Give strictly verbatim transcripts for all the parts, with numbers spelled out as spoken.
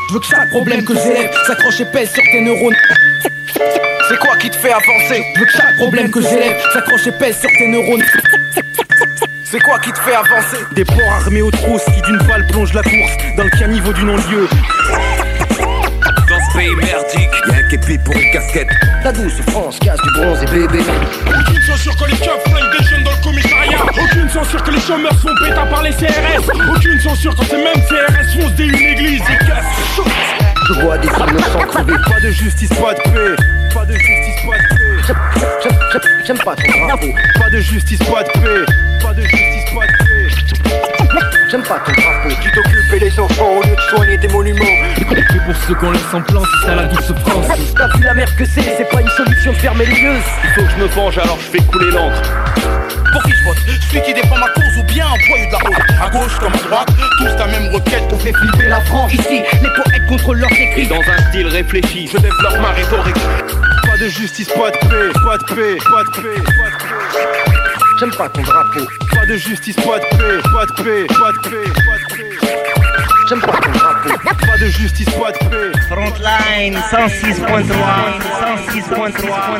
Je veux que chaque problème que j'élève s'accroche et pèse sur tes neurones. C'est quoi qui te fait avancer? Je veux que chaque problème que j'élève s'accroche et pèse sur tes neurones. C'est quoi qui te fait avancer? Des porcs armés aux trousses qui d'une balle plongent la course dans le caniveau du non-lieu. Dans ce pays merdique, y'a un képi pour une casquette. La douce France casse du bronze et bébé. Aucune censure que les keufs flinguent des jeunes dans le commissariat. Aucune censure que les chômeurs se font péter par les C R S. Aucune censure quand ces mêmes C R S foncent dès une église et cassent. Je vois des innocents crever. Pas de justice, pas de paix. Pas de justice, pas de paix. J'aime, j'aime, j'aime pas ton drapeau. Pas de justice, pas de paix. Pas de justice, pas de paix. J'aime pas ton drapeau. Tu t'occupes des enfants au lieu de soigner des monuments. Et pour ceux qu'on laisse en plan, c'est ça la douce France. T'as vu la merde que c'est, c'est pas une solution de fermer les yeux. Il faut que je me venge, alors je fais couler l'encre. Pour qui je vote? Celui qui défend ma cause ou bien un voyou de la route? À gauche comme à droite, tous la même requête. On fait flipper la France. Ici, les poètes contrôlent leurs écrits. Et dans un style réfléchi, je développe ma rhétorique. Pas de justice, pas de paix. Pas de paix, pas de paix, pas de paix. J'aime pas ton drapeau. Pas de justice, pas de paix. Pas de paix, pas de paix, pas de paix. J'aime pas ton drapeau. Pas de justice, pas de paix. Frontline cent six point trois, cent six point trois.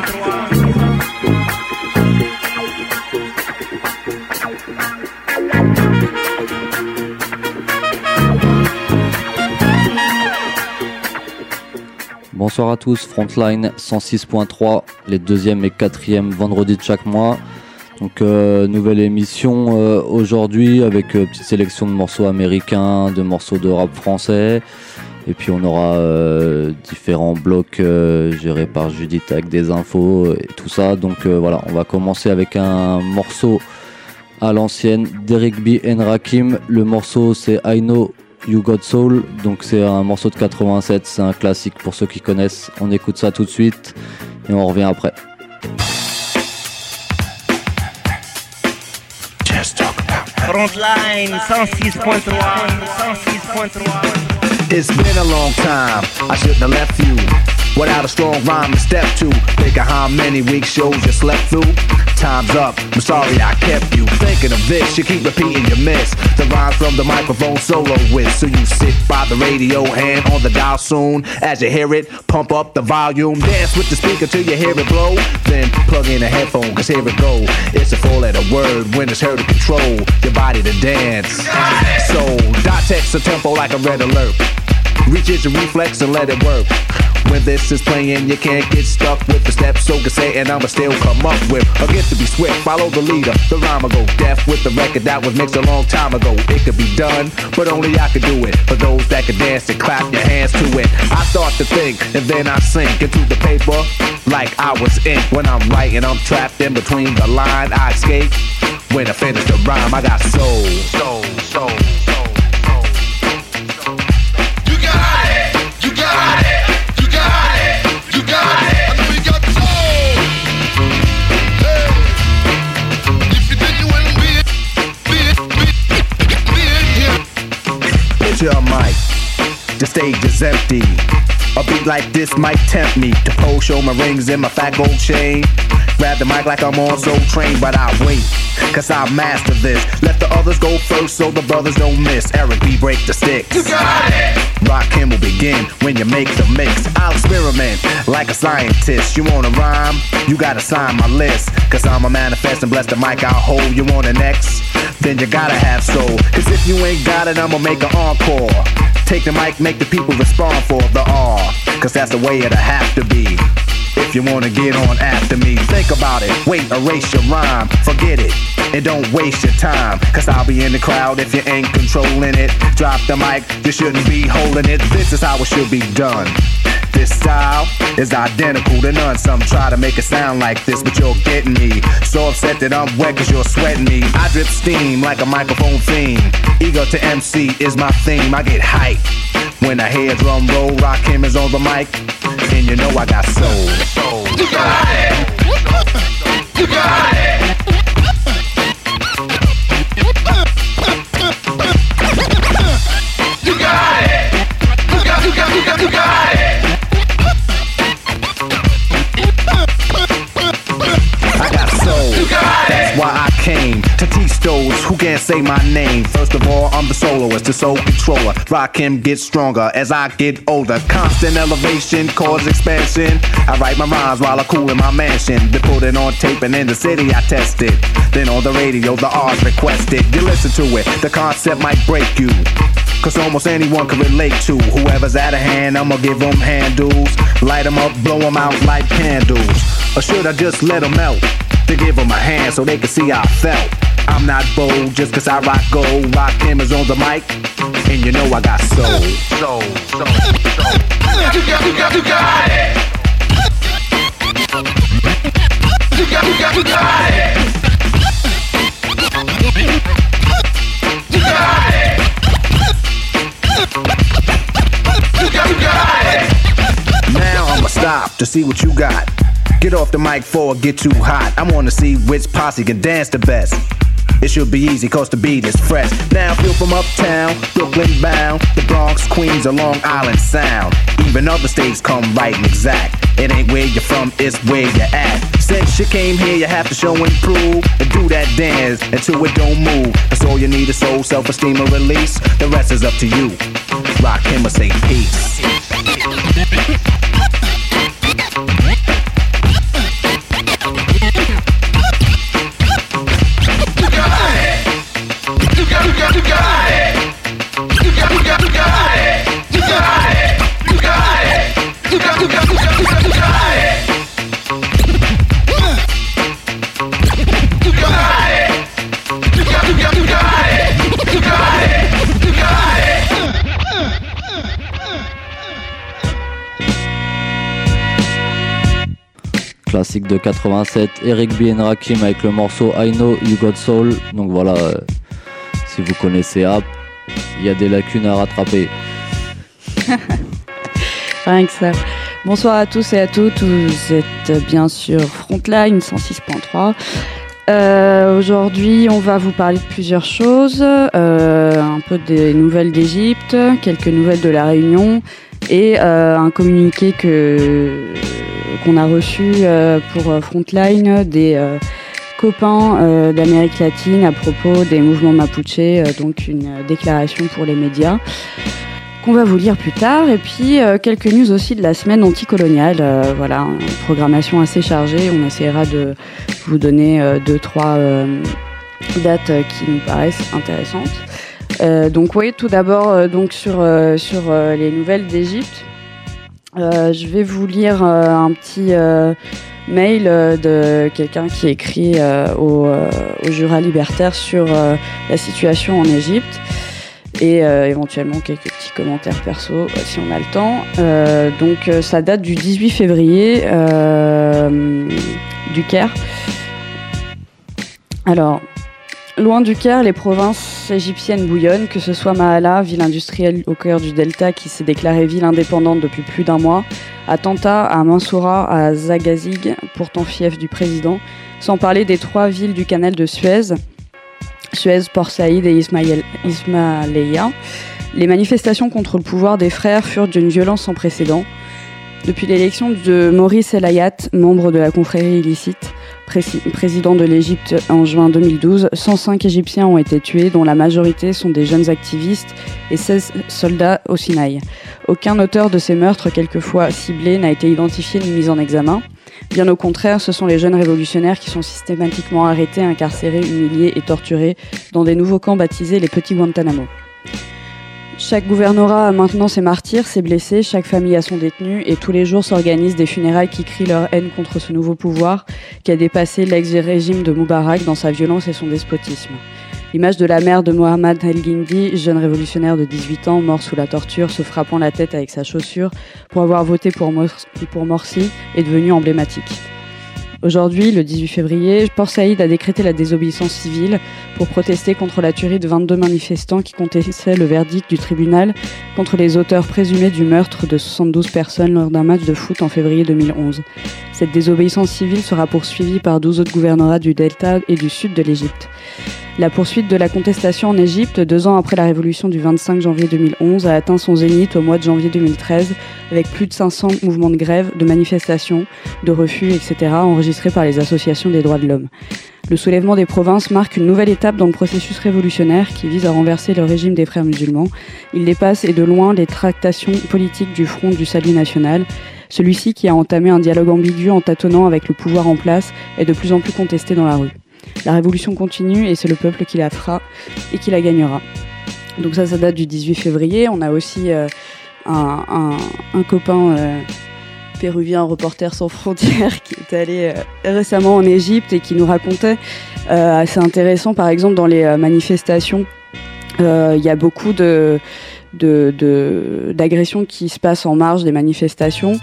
Bonsoir à tous, Frontline cent six point trois, les deuxième et quatrième vendredis de chaque mois. Donc euh, nouvelle émission euh, aujourd'hui avec euh, petite sélection de morceaux américains, de morceaux de rap français. Et puis on aura euh, différents blocs euh, gérés par Judith avec des infos et tout ça. Donc euh, voilà, on va commencer avec un morceau à l'ancienne d'Eric B. and Rakim. Le morceau c'est I Know You Got Soul, donc c'est un morceau de quatre-vingt-sept, c'est un classique pour ceux qui connaissent. On écoute ça tout de suite et on revient après. Frontline cent six point trois, cent six point trois. It's been a long time, I shouldn't have left you without a strong rhyme to step to. Think of how many week shows you slept through. Time's up, I'm sorry I kept you thinking of this, you keep repeating your miss the rhyme from the microphone solo with. So you sit by the radio, hand on the dial soon. As you hear it, pump up the volume. Dance with the speaker till you hear it blow. Then plug in a headphone, cause here it go. It's a four letter word when it's heard to control your body to dance. So dot text a tempo like a red alert. Reach your reflex and let it work. When this is playing, you can't get stuck with the steps, so can say, and I'ma still come up with a gift to be swift, follow the leader, the rhyme will go deaf with the record that was mixed a long time ago. It could be done, but only I could do it. For those that can dance and clap your hands to it. I start to think, and then I sink into the paper like I was ink. When I'm writing, I'm trapped in between the line. I escape when I finish the rhyme. I got soul, soul, soul. Your mic, the stage is empty. A beat like this might tempt me to pose, show my rings and my fat gold chain. Grab the mic like I'm on Soul Train, but I wait, cause I master this. Let the others go first so the brothers don't miss. Eric B, break the sticks. You got it! Rakim will begin when you make the mix. I'll experiment like a scientist. You wanna rhyme? You gotta sign my list. Cause I'm a manifest and bless the mic I'll hold. You want an X? Then you gotta have soul. Cause if you ain't got it, I'ma make an encore. Take the mic, make the people respond for the R. Cause that's the way it'll have to be. If you wanna get on after me, think about it. Wait, erase your rhyme, forget it, and don't waste your time. Cause I'll be in the crowd if you ain't controlling it. Drop the mic, you shouldn't be holding it. This is how it should be done. This style is identical to none. Some try to make it sound like this, but you're getting me. So upset that I'm wet cause you're sweating me. I drip steam like a microphone theme. Ego to M C is my theme. I get hype when I hear drum roll. Rakim is on the mic, and you know I got soul. You got it! You got it! You got it! You got, you got, you got, you got it! I got soul. That's why I came to teach those who can't say my name. First of all, I'm the soloist, the soul controller. Rakim gets stronger as I get older. Constant elevation, cause expansion. I write my rhymes while I cool in my mansion. They put it on tape and in the city I test it. Then on the radio, the R's requested. You listen to it, the concept might break you. Cause almost anyone can relate to whoever's out of hand, I'ma give them handles. Light them up, blow them out like candles. Or should I just let them melt? To give them a hand so they can see how I felt. I'm not bold just cause I rock gold. Rock him is on the mic, and you know I got soul. Soul, soul, soul. You got, you got, you got it. You got, you got, you got it. You got it. You got, you got it. Now I'ma stop to see what you got. Get off the mic before it get too hot. I wanna see which posse can dance the best. It should be easy cause the beat is fresh. Now feel from uptown, Brooklyn bound, the Bronx, Queens, or Long Island Sound. Even other states come right and exact. It ain't where you're from, it's where you're at. Since you came here, you have to show and prove. And do that dance until it don't move. That's all you need is soul, self-esteem, or release. The rest is up to you. Rock him or say peace. Classique de quatre-vingt-sept, Eric B and Rakim avec le morceau I Know You Got Soul. Donc voilà, euh, si vous connaissez App, il y a des lacunes à rattraper. Rien que ça. Bonsoir à tous et à toutes, vous êtes bien sûr Frontline cent six point trois. Euh, aujourd'hui, on va vous parler de plusieurs choses, euh, un peu des nouvelles d'Égypte, quelques nouvelles de la Réunion et euh, un communiqué que, qu'on a reçu euh, pour Frontline des euh, copains euh, d'Amérique latine à propos des mouvements Mapuche, euh, donc une euh, déclaration pour les médias qu'on va vous lire plus tard, et puis euh, quelques news aussi de la semaine anticoloniale. Euh, voilà, une programmation assez chargée. On essaiera de vous donner euh, deux, trois euh, dates qui nous paraissent intéressantes. Euh, donc oui, tout d'abord euh, donc sur euh, sur euh, les nouvelles d'Égypte. Euh, je vais vous lire euh, un petit euh, mail euh, de quelqu'un qui écrit euh, au, euh, au Jura libertaire sur euh, la situation en Égypte. Et euh, éventuellement quelques petits commentaires perso euh, si on a le temps. Euh, donc euh, ça date du dix-huit février euh, du Caire. Alors, loin du Caire, les provinces égyptiennes bouillonnent, que ce soit Maala, ville industrielle au cœur du delta qui s'est déclarée ville indépendante depuis plus d'un mois, à Tanta, à Mansoura, à Zagazig, pourtant fief du président, sans parler des trois villes du canal de Suez, Suez, Port Saïd et Ismaïl, Ismailia. Les manifestations contre le pouvoir des frères furent d'une violence sans précédent. Depuis l'élection de Maurice El Hayat, membre de la confrérie illicite, pré- président de l'Égypte en juin deux mille douze, cent cinq Égyptiens ont été tués, dont la majorité sont des jeunes activistes et seize soldats au Sinaï. Aucun auteur de ces meurtres, quelquefois ciblés, n'a été identifié ni mis en examen. Bien au contraire, ce sont les jeunes révolutionnaires qui sont systématiquement arrêtés, incarcérés, humiliés et torturés dans des nouveaux camps baptisés les petits Guantanamo. Chaque gouvernorat a maintenant ses martyrs, ses blessés, chaque famille a son détenu, et tous les jours s'organisent des funérailles qui crient leur haine contre ce nouveau pouvoir qui a dépassé l'ex-régime de Moubarak dans sa violence et son despotisme. L'image de la mère de Mohamed El-Guindi, jeune révolutionnaire de dix-huit ans, mort sous la torture, se frappant la tête avec sa chaussure pour avoir voté pour, Mor- pour Morsi, est devenue emblématique. Aujourd'hui, le dix-huit février, Port Saïd a décrété la désobéissance civile pour protester contre la tuerie de vingt-deux manifestants qui contestaient le verdict du tribunal contre les auteurs présumés du meurtre de soixante-douze personnes lors d'un match de foot en février deux mille onze. Cette désobéissance civile sera poursuivie par douze autres gouvernorats du Delta et du sud de l'Égypte. La poursuite de la contestation en Égypte, deux ans après la révolution du vingt-cinq janvier deux mille onze, a atteint son zénith au mois de janvier deux mille treize, avec plus de cinq cents mouvements de grève, de manifestations, de refus, et cetera, enregistrés par les associations des droits de l'homme. Le soulèvement des provinces marque une nouvelle étape dans le processus révolutionnaire qui vise à renverser le régime des frères musulmans. Il dépasse et de loin les tractations politiques du Front du Salut national. Celui-ci, qui a entamé un dialogue ambigu en tâtonnant avec le pouvoir en place, est de plus en plus contesté dans la rue. La révolution continue et c'est le peuple qui la fera et qui la gagnera. Donc ça, ça date du dix-huit février. On a aussi euh, un, un, un copain euh, péruvien, Reporters sans frontières, qui est allé euh, récemment en Égypte et qui nous racontait, euh, assez intéressant, par exemple dans les euh, manifestations, il euh, y a beaucoup de, de, de, d'agressions qui se passent en marge des manifestations,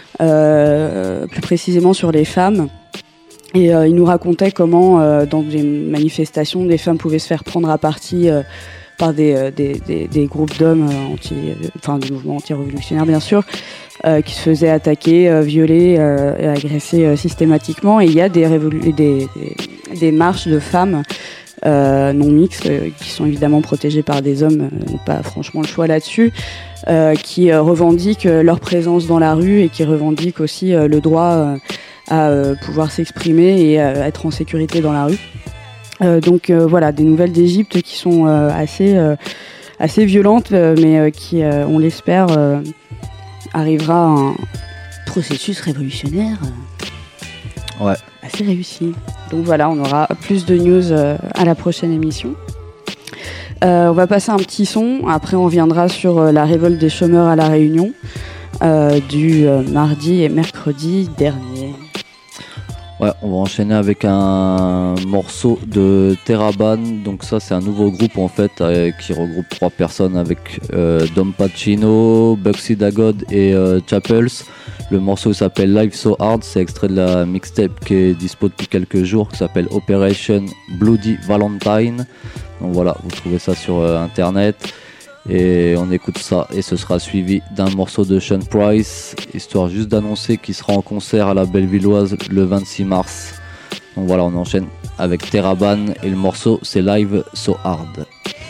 euh, plus précisément sur les femmes. Et euh, il nous racontait comment, euh, dans des manifestations, des femmes pouvaient se faire prendre à partie euh, par des, euh, des, des, des groupes d'hommes, euh, anti, euh, enfin des mouvements anti-révolutionnaires bien sûr, euh, qui se faisaient attaquer, euh, violer euh, et agresser euh, systématiquement. Et il y a des, révolu- des, des, des marches de femmes euh, non mixtes, euh, qui sont évidemment protégées par des hommes, euh, n'ont pas franchement le choix là-dessus, euh, qui euh, revendiquent euh, leur présence dans la rue et qui revendiquent aussi euh, le droit euh, à euh, pouvoir s'exprimer et à être en sécurité dans la rue. Euh, donc euh, voilà, des nouvelles d'Égypte qui sont euh, assez, euh, assez violentes, euh, mais euh, qui, euh, on l'espère, euh, arrivera à un processus révolutionnaire euh, ouais. assez réussi. Donc voilà, on aura plus de news euh, à la prochaine émission. Euh, on va passer un petit son, après on reviendra sur euh, la révolte des chômeurs à La Réunion euh, du euh, mardi et mercredi dernier. Ouais, on va enchaîner avec un morceau de Terraban. Donc ça, c'est un nouveau groupe en fait euh, qui regroupe trois personnes avec euh, Dom Pacino, Bugsy Dagod et euh, Chapels. Le morceau s'appelle Life So Hard. C'est extrait de la mixtape qui est dispo depuis quelques jours, qui s'appelle Operation Bloody Valentine. Donc voilà, vous trouvez ça sur euh, internet. Et on écoute ça et ce sera suivi d'un morceau de Sean Price, histoire juste d'annoncer qu'il sera en concert à la Bellevilloise le vingt-six mars. Donc voilà, on enchaîne avec Terraban et le morceau c'est Live So Hard.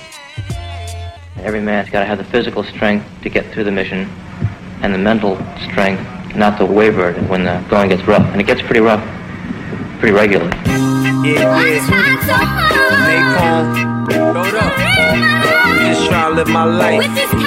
Every man's got to have the physical strength to get through the mission and the mental strength not to waver when the going gets rough, and it gets pretty rough pretty regularly. Yeah, yeah. Napalm, hold up. Just trying to live my life, you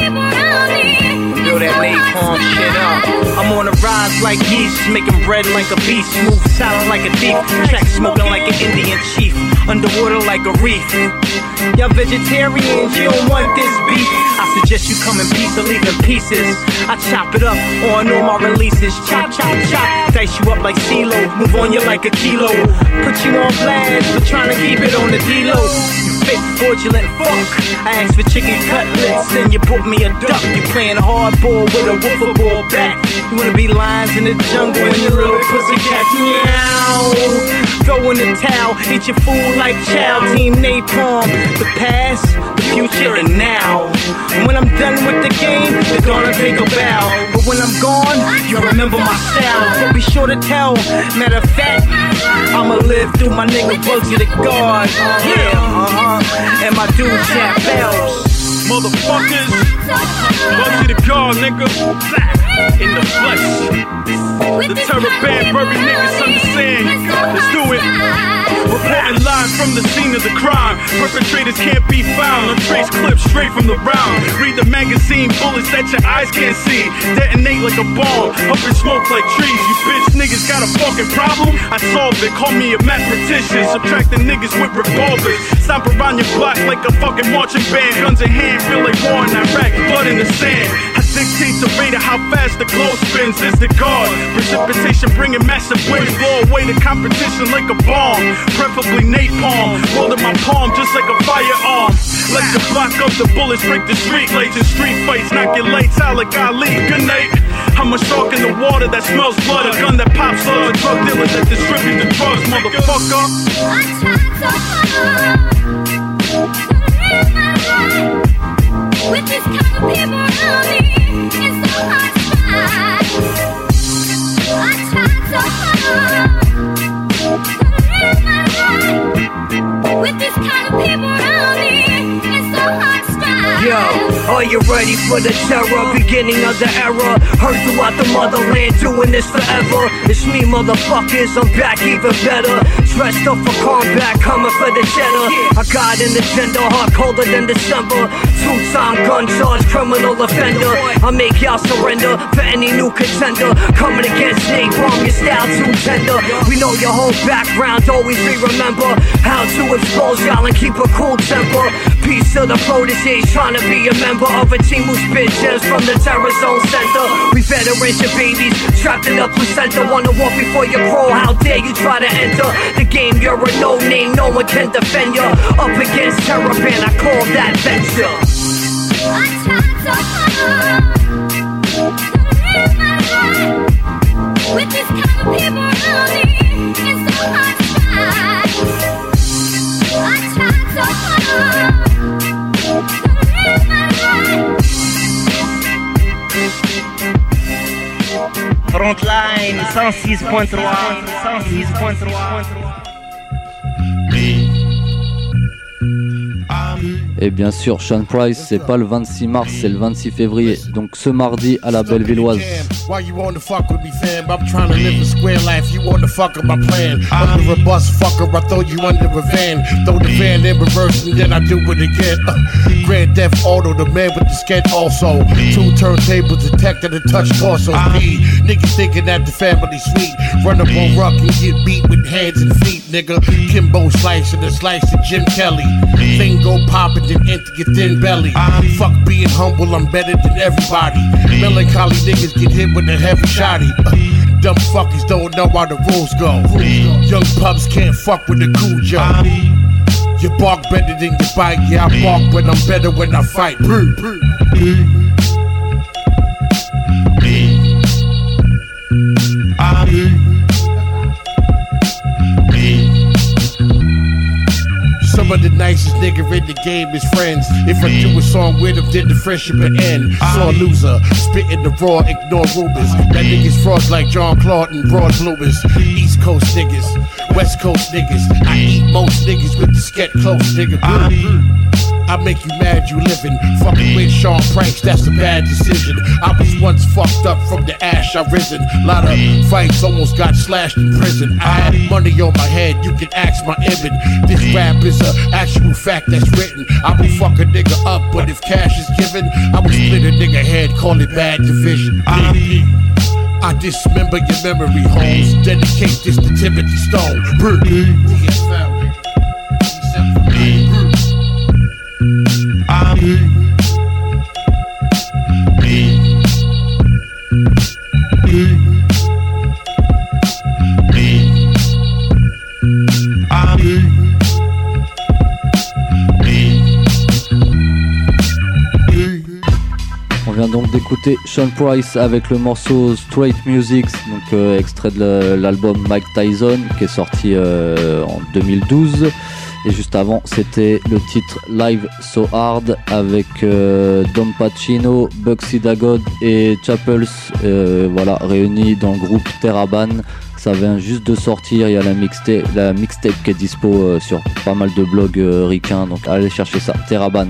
know? Build that napalm shit up. I'm on the rise like yeast, making bread like a beast, smooth silent like a thief, track smoking like an Indian chief, underwater like a reef. Y'all vegetarians, you don't want this beef. I suggest you come in peace or leave in pieces. I chop it up on all my releases. Chop, chop, chop, dice you up like CeeLo, move on you like a kilo. Put you on blast, but trying to keep it on the D-Lo. Fit, fraudulent fuck. I asked for chicken cutlets and you brought me a duck. You playing hardball with a woofer ball bat. You wanna be lions in the jungle and your little pussycat. Meow. Throw in the towel, eat your food like chow. Team Napalm, the past, the future, and now. And when I'm done with the game, they're gonna take a bow. But when I'm gone, you'll remember my style. So be sure to tell. Matter of fact, I'ma live through my nigga Bugsy the God. Yeah, uh-huh. And my dude Chap Bells. Motherfuckers, Bugsy the God, nigga. In the flesh. The terror band, bury niggas understand. Let's do it. Reporting live from the scene of the crime. Perpetrators can't be found. Untraced clips straight from the round. Read the magazine, bullets that your eyes can't see. Detonate like a bomb, up in smoke like trees. You bitch niggas got a fucking problem? I solved it, call me a mathematician. Subtracting niggas with revolvers. Stomp around your block like a fucking marching band. Guns in hand, feel like war in Iraq. Blood in the sand. I dictate the rate of how fast the glow spins. It's the guard. Precipitation bringing massive winds. Blow away the competition like a bomb. Preferably napalm. Holding my palm just like a firearm. Like the block up the bullets, break the street lights and street fights. Knock your lights out like Ali. Good night. I'm a shark in the water that smells blood. A gun that pops slugs. Drug dealers that distribute the drugs, motherfucker. I tried so hard to live my life with this kind of people around me. It's so hard to find. I tried so hard to live my life with this kind of Yo, are you ready for the terror? Beginning of the era. Heard throughout the motherland, doing this forever. It's me, motherfuckers, I'm back even better. Dressed up for combat, coming for the cheddar. I got an agenda, hard colder than December. Two-time gun charge, criminal offender. I make y'all surrender for any new contender. Coming against Nate Bomb, your style too tender. We know your whole background, always we remember how to expose y'all and keep a cool temper. Peace to the proteges, trying to be a member of a team who spit gems from the terror zone center. We veterans, your babies, trapped in the placenta. Wanna walk before you crawl, how dare you try to enter the game? You're a no-name, no one can defend you. Up against Terrapin, I call that venture. I tried so hard to live my life with this kind of people around me. It's so hard to fight. I tried so hard to live my life. Frontline cent six point trois, cent six point trois. Et bien sûr, Sean Price, c'est pas le vingt-six mars, c'est le vingt-six février. Donc ce mardi à la Bellevilloise. Why you wanna fuck with me, fam? I'm trying to live a square life. You wanna fuck with my plan? Under a bus, fucker, I throw you under a van. Throw the van in reverse and then I do it again. Uh, Grand Theft Auto, the man with the sketch also. Two turntables, detected and touch torso. Speed. Niggas thinking that the family sweet. Run up on Ruck and get beat with hands and feet, nigga. Kimbo slice and a slice of Jim Kelly. Thing go poppin', then enter your thin belly. Fuck being humble, I'm better than everybody. Melancholy niggas get hit with a heavy shotty. Uh, dumb fuckers don't know how the rules go. Young pups can't fuck with the Cujo. You bark better than you bite. Yeah, I bark, but I'm better when I fight. Some of the nicest nigga in the game is friends. If I do a song with him, then the friendship will end. Saw loser, spitting the raw, ignore rumors. That niggas frauds like John Claude and broad bloomers. East Coast niggas, West Coast niggas. I eat most niggas with the sket close, nigga. I make you mad you living. Fucking with Sean Price, that's a bad decision. I was once fucked up from the ash I risen. Lot of fights, almost got slashed in prison. I had money on my head, you can ask my Ibn. This rap is a actual fact that's written. I will fuck a nigga up, but if cash is given, I will split a nigga head, call it bad division. I dismember your memory homes. Dedicate this to Timothy Stone. On vient donc d'écouter Sean Price avec le morceau Straight Music, donc euh, extrait de l'album Mike Tyson qui est sorti euh, en deux mille douze. Et juste avant, c'était le titre Live So Hard avec euh, Dom Pacino, Bugsy Dagod et Chapels, euh, voilà, réunis dans le groupe Terraban. Ça vient juste de sortir, il y a la mixtape, la mixtape qui est dispo euh, sur pas mal de blogs euh, ricains, donc allez chercher ça, Terraban.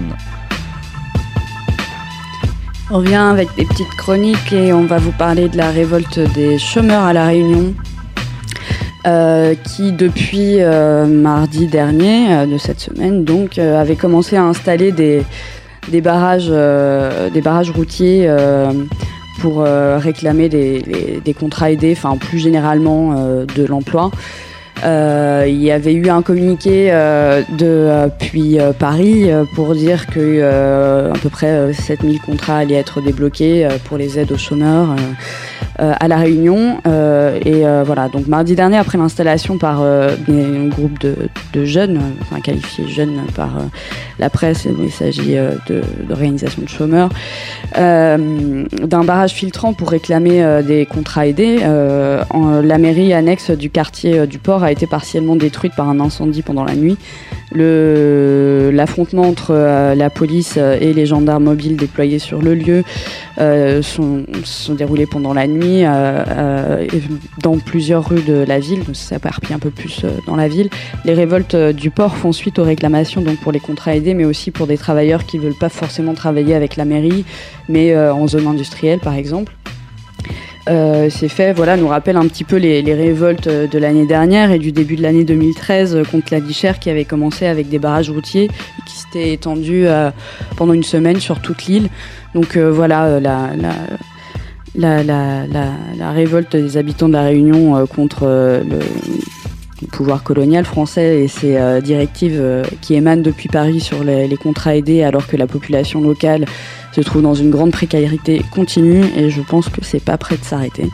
On revient avec des petites chroniques et on va vous parler de la révolte des chômeurs à La Réunion. Euh, qui depuis euh, mardi dernier euh, de cette semaine donc euh, avait commencé à installer des, des barrages euh, des barrages routiers euh, pour euh, réclamer des, des, des contrats aidés, enfin plus généralement euh, de l'emploi. Euh, il y avait eu un communiqué euh, depuis euh, Paris euh, pour dire que euh, à peu près euh, sept mille contrats allaient être débloqués euh, pour les aides aux chômeurs euh, euh, à La Réunion. Euh, et euh, voilà, donc mardi dernier, après l'installation par euh, un groupe de, de jeunes, enfin qualifiés jeunes par euh, la presse, il s'agit euh, de, d'organisation de chômeurs, euh, d'un barrage filtrant pour réclamer euh, des contrats aidés. Euh, en, la mairie annexe du quartier euh, du port a été partiellement détruite par un incendie pendant la nuit. Le, l'affrontement entre euh, la police et les gendarmes mobiles déployés sur le lieu euh, sont, sont déroulés pendant la nuit euh, euh, dans plusieurs rues de la ville, donc ça s'éparpille un peu plus euh, dans la ville. Les révoltes euh, du port font suite aux réclamations donc pour les contrats aidés, mais aussi pour des travailleurs qui ne veulent pas forcément travailler avec la mairie, mais euh, en zone industrielle par exemple. Euh, ces faits voilà, nous rappellent un petit peu les, les révoltes de l'année dernière et du début de l'année deux mille treize contre la Guichère qui avait commencé avec des barrages routiers et qui s'étaient étendus euh, pendant une semaine sur toute l'île. Donc euh, voilà, euh, la, la, la, la, la, la révolte des habitants de la Réunion euh, contre euh, le, le pouvoir colonial français et ses euh, directives euh, qui émanent depuis Paris sur les, les contrats aidés alors que la population locale se trouve dans une grande précarité continue et je pense que c'est pas prêt de s'arrêter.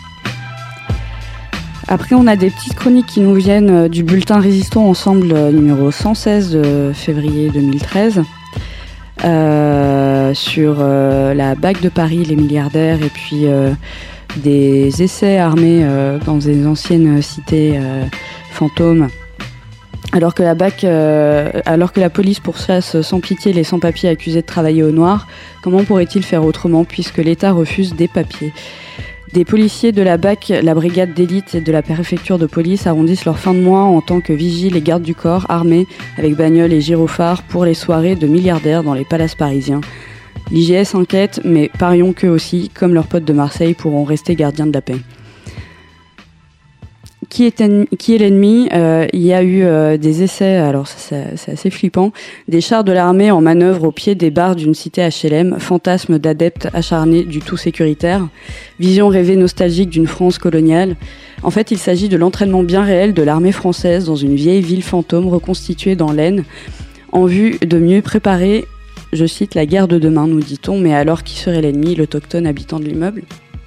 Après, on a des petites chroniques qui nous viennent du bulletin Résistons Ensemble numéro cent seize de février deux mille treize euh, sur euh, la B A C de Paris, les milliardaires et puis euh, des essais armés euh, dans des anciennes cités euh, fantômes. Alors que la B A C, euh, alors que la police pourchasse sans pitié les sans-papiers accusés de travailler au noir, comment pourrait-il faire autrement puisque l'État refuse des papiers ? Des policiers de la B A C, la brigade d'élite et de la préfecture de police arrondissent leur fin de mois en tant que vigiles et gardes du corps armés avec bagnoles et gyrophares pour les soirées de milliardaires dans les palaces parisiens. L'I G S enquête, mais parions qu'eux aussi, comme leurs potes de Marseille, pourront rester gardiens de la paix. Qui est, ennemi, qui est l'ennemi euh, Il y a eu euh, des essais, alors ça, c'est, c'est assez flippant, des chars de l'armée en manœuvre au pied des barres d'une cité H L M, fantasme d'adeptes acharnés du tout sécuritaire, vision rêvée nostalgique d'une France coloniale. En fait, il s'agit de l'entraînement bien réel de l'armée française dans une vieille ville fantôme reconstituée dans l'Aisne, en vue de mieux préparer, je cite, la guerre de demain, nous dit-on, mais alors qui serait l'ennemi, l'autochtone habitant de l'immeuble ?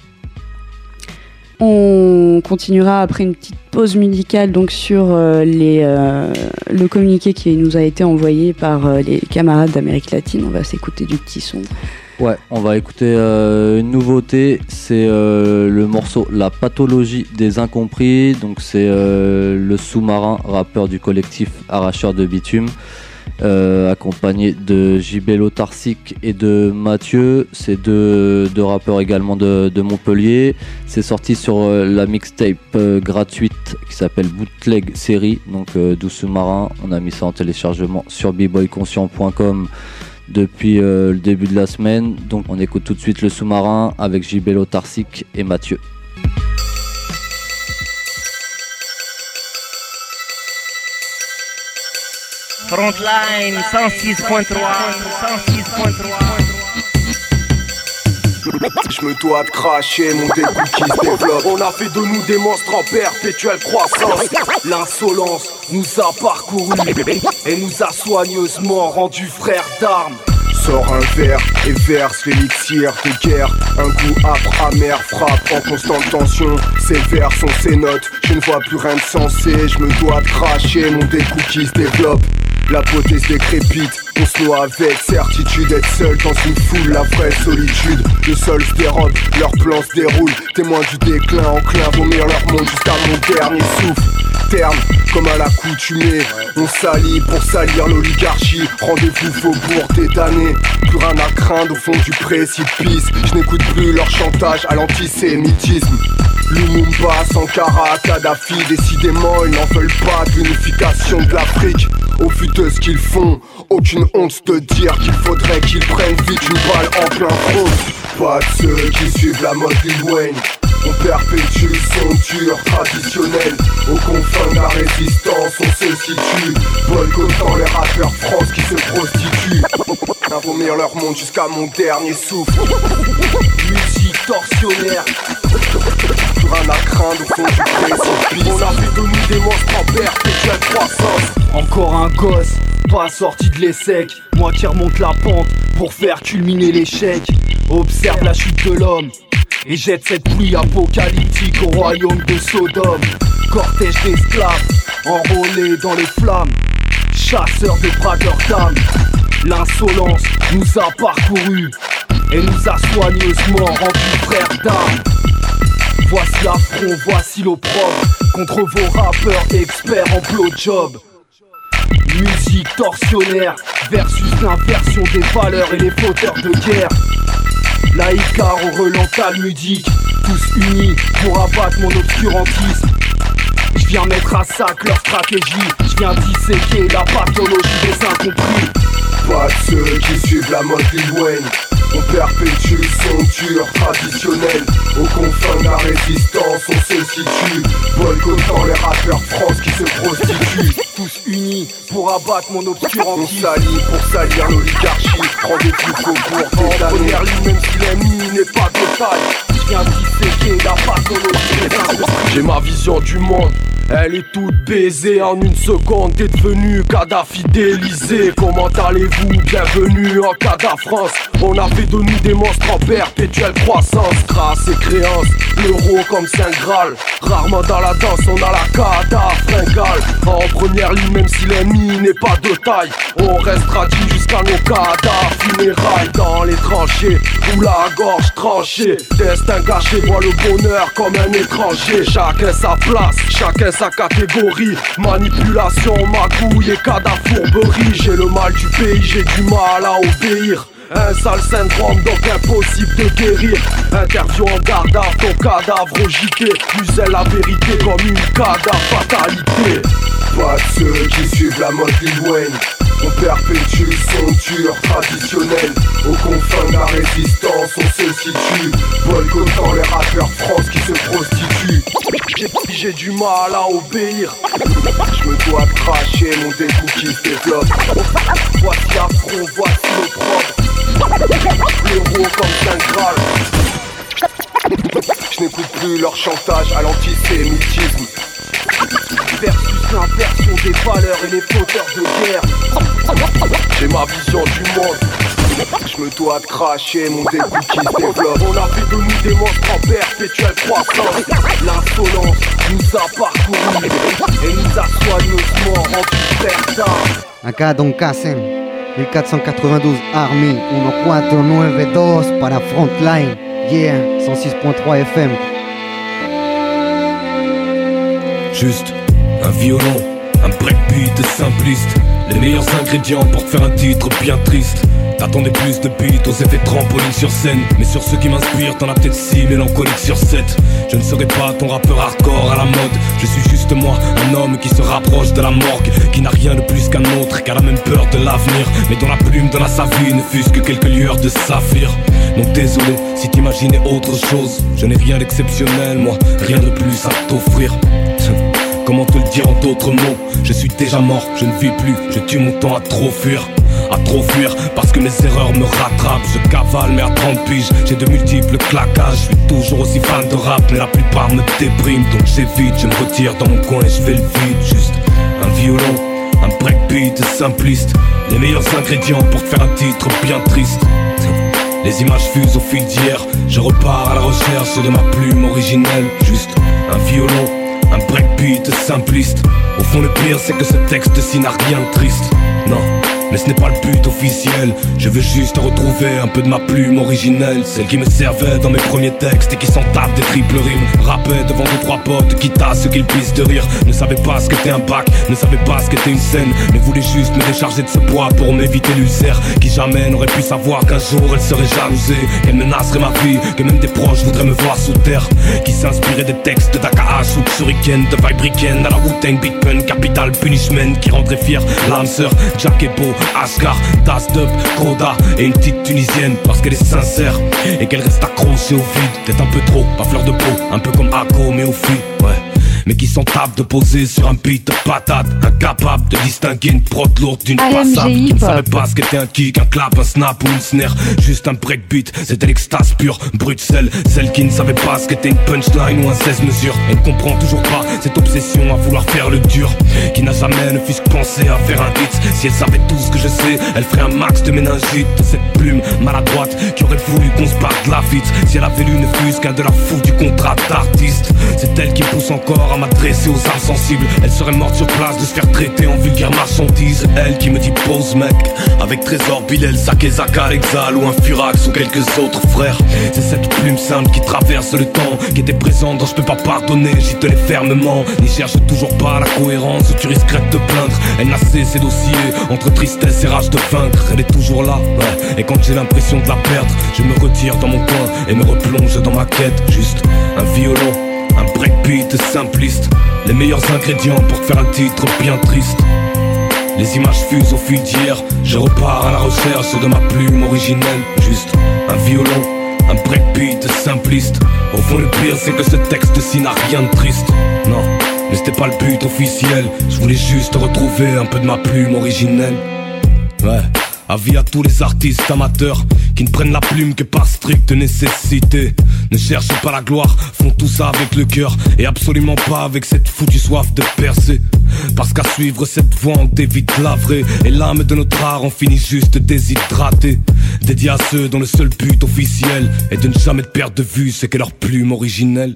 On continuera après une petite pause musicale donc sur euh, les, euh, le communiqué qui nous a été envoyé par euh, les camarades d'Amérique latine. On va s'écouter du petit son. Ouais, on va écouter euh, une nouveauté, c'est euh, le morceau La Pathologie des Incompris. Donc c'est euh, le Sous-Marin, rappeur du collectif Arracheur de Bitume. Euh, accompagné de J B Lotarsic et de Mathieu, c'est deux, deux rappeurs également de, de Montpellier. C'est sorti sur euh, la mixtape euh, gratuite qui s'appelle Bootleg Série, donc euh, Doux Sous-Marin. On a mis ça en téléchargement sur b boy conscient point com depuis euh, le début de la semaine. Donc on écoute tout de suite le Sous-Marin avec J B Lotarsic et Mathieu. Frontline cent six point trois, cent six point trois. Je me dois de cracher mon dégoût qui se développe. On a fait de nous des monstres en perpétuelle croissance. L'insolence nous a parcouru et nous a soigneusement rendu frères d'armes. Sors un verre et verse l'élixir de guerre. Un goût âpre, amer, frappe en constante tension. Ces vers sont ces notes, je ne vois plus rien de sensé. Je me dois de cracher mon dégoût qui se développe. La beauté se décrépite, on se noie avec certitude. Être seul dans une foule, la vraie solitude. Le sol se dérobe, leur plan se déroule. Témoin du déclin, enclin, vomir leur monde jusqu'à mon dernier souffle. Terme, comme à l'accoutumée, on s'allie pour salir l'oligarchie. Rendez-vous faubourg des damnés, plus rien à craindre au fond du précipice. Je n'écoute plus leur chantage à l'antisémitisme. Lumumba, Sankara, Kadhafi, décidément ils n'en veulent pas de l'unification de l'Afrique. Au vu de ce qu'ils font, aucune honte de dire qu'il faudrait qu'ils prennent vite une balle en plein front. Pas de ceux qui suivent la mode Lil Wayne. On perpétue son dur traditionnel. Aux confins de la résistance on se situe, boycottant les rappeurs France qui se prostituent. À vomir leur monde jusqu'à mon dernier souffle. Musique torsionnaire, plus rien à craindre au fond du précipice. On a fait de nous des monstres en perpétuelle croissance. Encore un gosse, pas sorti de l'essai. Moi qui remonte la pente pour faire culminer l'échec. Observe la chute de l'homme et jette cette pluie apocalyptique au royaume de Sodome. Cortège d'esclaves, enrôlés dans les flammes, chasseurs de braqueurs d'âmes. L'insolence nous a parcouru et nous a soigneusement rendus frères d'armes. Voici l'affront, voici l'opprobre contre vos rappeurs experts en blowjob. Musique torsionnaire versus l'inversion des valeurs et les fauteurs de guerre. Laïcar au relent talmudique, tous unis pour abattre mon obscurantisme. Je viens mettre à sac leur stratégie, je viens disséquer la pathologie des incompris. Pas de ceux qui suivent la mode Lil Wayne. On perpétue son dur traditionnel. Aux confins de la résistance on se situe, boycottant les rappeurs France qui se prostituent. Tous unis pour abattre mon obscurantisme. On s'allie pour salir l'oligarchie. Rendez-vous qu'au cours des années. Première ligne même si l'ennemi n'est pas de taille. Je viens disséquer la pathologie des incompris. J'ai ma vision du monde, elle est toute baisée en une seconde. T'es devenu Kadhafi délisé. Comment allez-vous? Bienvenue en Kadafrance. On a fait de nous des monstres en perpétuelle croissance. Grâce et créance, l'euro comme Saint Graal. Rarement dans la danse on a la Kada fringale. En première ligne même si l'ennemi n'est pas de taille. On restera digne jusqu'à nos cadavres funérailles. Dans les tranchées, ou la gorge tranchée. Destin gâché, voit le bonheur comme un étranger. Chacun sa place, chacun sa catégorie. Manipulation, magouille et cas d'affourberie. J'ai le mal du pays, j'ai du mal à obéir. Un sale syndrome donc impossible de guérir. Interview en garde à ton cadavre au J T. Muselle la vérité comme une cadavre fatalité. Pas de ceux qui suivent la mode Lil Wayne. On perpétue son dur traditionnel. Aux confins de la résistance on se situe, boycottant les rappeurs France qui se prostituent. J'ai, j'ai du mal à obéir. Je me dois de cracher mon dégoût qui se développe. Voici affront, voici l'opprobre. L'euro comme Saint Graal. Je n'écoute plus leur chantage à l'antisémitisme versus l'inversion des valeurs et les fauteurs de guerre. J'ai ma vision du monde, je me dois de cracher mon dégoût qui se développe. On a fait de nous des monstres en perpétuelle croissance. L'insolence nous a parcouru et nous a soigneusement rendus perdants. Acá Don Kassem, mille quatre cent quatre-vingt-douze Army, catorze quatre-vingt-douze para Frontline, yeah, cent six point trois F M. Juste un violon, un breakbeat simpliste. Les meilleurs ingrédients pour faire un titre bien triste. T'attendais plus de beats aux effets trampoline sur scène. Mais sur ceux qui m'inspirent, t'en as peut-être six mélancoliques sur sept. Je ne serai pas ton rappeur hardcore à la mode. Je suis juste moi, un homme qui se rapproche de la morgue, qui n'a rien de plus qu'un autre, qui a la même peur de l'avenir. Mais dont la plume dans la sa vie ne fût que quelques lueurs de saphir. Donc désolé si t'imaginais autre chose. Je n'ai rien d'exceptionnel, moi, rien de plus à t'offrir. Comment te le dire en d'autres mots? Je suis déjà mort, je ne vis plus, je tue mon temps à trop fuir. À trop fuir, parce que mes erreurs me rattrapent. Je cavale mais à trente piges, j'ai de multiples claquages. Je suis toujours aussi fan de rap, mais la plupart me dépriment. Donc j'évite, je me retire dans mon coin et je fais le vide. Juste un violon, un breakbeat simpliste. Les meilleurs ingrédients pour faire un titre bien triste. Les images fusent au fil d'hier. Je repars à la recherche de ma plume originelle. Juste un violon, un breakbeat simpliste. Au fond le pire c'est que ce texte-ci n'a rien de triste. Non, mais ce n'est pas le but officiel. Je veux juste retrouver un peu de ma plume originelle. Celle qui me servait dans mes premiers textes et qui s'en tape des triples rimes. Rappait devant deux trois potes, quitte à ce qu'ils puissent de rire. Ne savait pas ce qu'était un bac, ne savait pas ce qu'était une scène. Mais voulait juste me décharger de ce poids pour m'éviter l'ulcère. Qui jamais n'aurait pu savoir qu'un jour elle serait jalousée, qu'elle menacerait ma vie, que même des proches voudraient me voir sous terre. Qui s'inspirait des textes d'A K H ou de Shuriken, de Vibriken à la Wu-Tang, Big Pun, Capital Punishment. Qui rendrait fier l'âme sœur, Jack et Beau, Ascar, Das Dub, Koda et une petite tunisienne. Parce qu'elle est sincère et qu'elle reste accrochée au vide. Peut-être un peu trop, pas fleur de peau, un peu comme Akko mais au fil, ouais. Mais qui s'en tape de poser sur un beat de patate. Incapable de distinguer une prod lourde d'une passable. Qui ne savait pas ce qu'était un kick, un clap, un snap ou une snare. Juste un breakbeat, c'était l'extase pure, brut sel. Celle qui ne savait pas ce qu'était une punchline ou un seize mesures. Elle ne comprend toujours pas cette obsession à vouloir faire le dur. Qui n'a jamais ne fût-ce pensé à faire un hit. Si elle savait tout ce que je sais, elle ferait un max de méningite. Cette plume maladroite qui aurait voulu qu'on se parte la vite. Si elle avait lu ne fût-ce qu'un de la fout du contrat d'artiste. C'est elle qui pousse encore à pas m'adresser aux âmes sensibles. Elle serait morte sur place de se faire traiter en vulgaire marchandise. Elle qui me dit pose mec, avec Trésor, Bilal, Sake, Zaka, Exal ou un Furax ou quelques autres frères. C'est cette plume simple qui traverse le temps, qui était présente dans Je peux pas pardonner, j'y tenais fermement. N'y cherche toujours pas la cohérence, tu risquerais de te plaindre. Elle n'a cessé d'osciller entre tristesse et rage de vaincre. Elle est toujours là, ouais. Et quand j'ai l'impression de la perdre, je me retire dans mon coin et me replonge dans ma quête. Juste un violon, un breakbeat simpliste, les meilleurs ingrédients pour faire un titre bien triste. Les images fusent au fil d'hier, je repars à la recherche de ma plume originelle. Juste un violon, un breakbeat simpliste. Au fond le pire c'est que ce texte-ci n'a rien de triste. Non, mais c'était pas le but officiel, je voulais juste retrouver un peu de ma plume originelle. Ouais, avis à tous les artistes amateurs qui ne prennent la plume que par stricte nécessité. Ne cherchent pas la gloire, font tout ça avec le cœur et absolument pas avec cette foutue soif de percer. Parce qu'à suivre cette voie on t'évite la vraie, et l'âme de notre art on finit juste déshydraté. Dédié à ceux dont le seul but officiel est de ne jamais te perdre de vue ce qu'est leur plume originelle.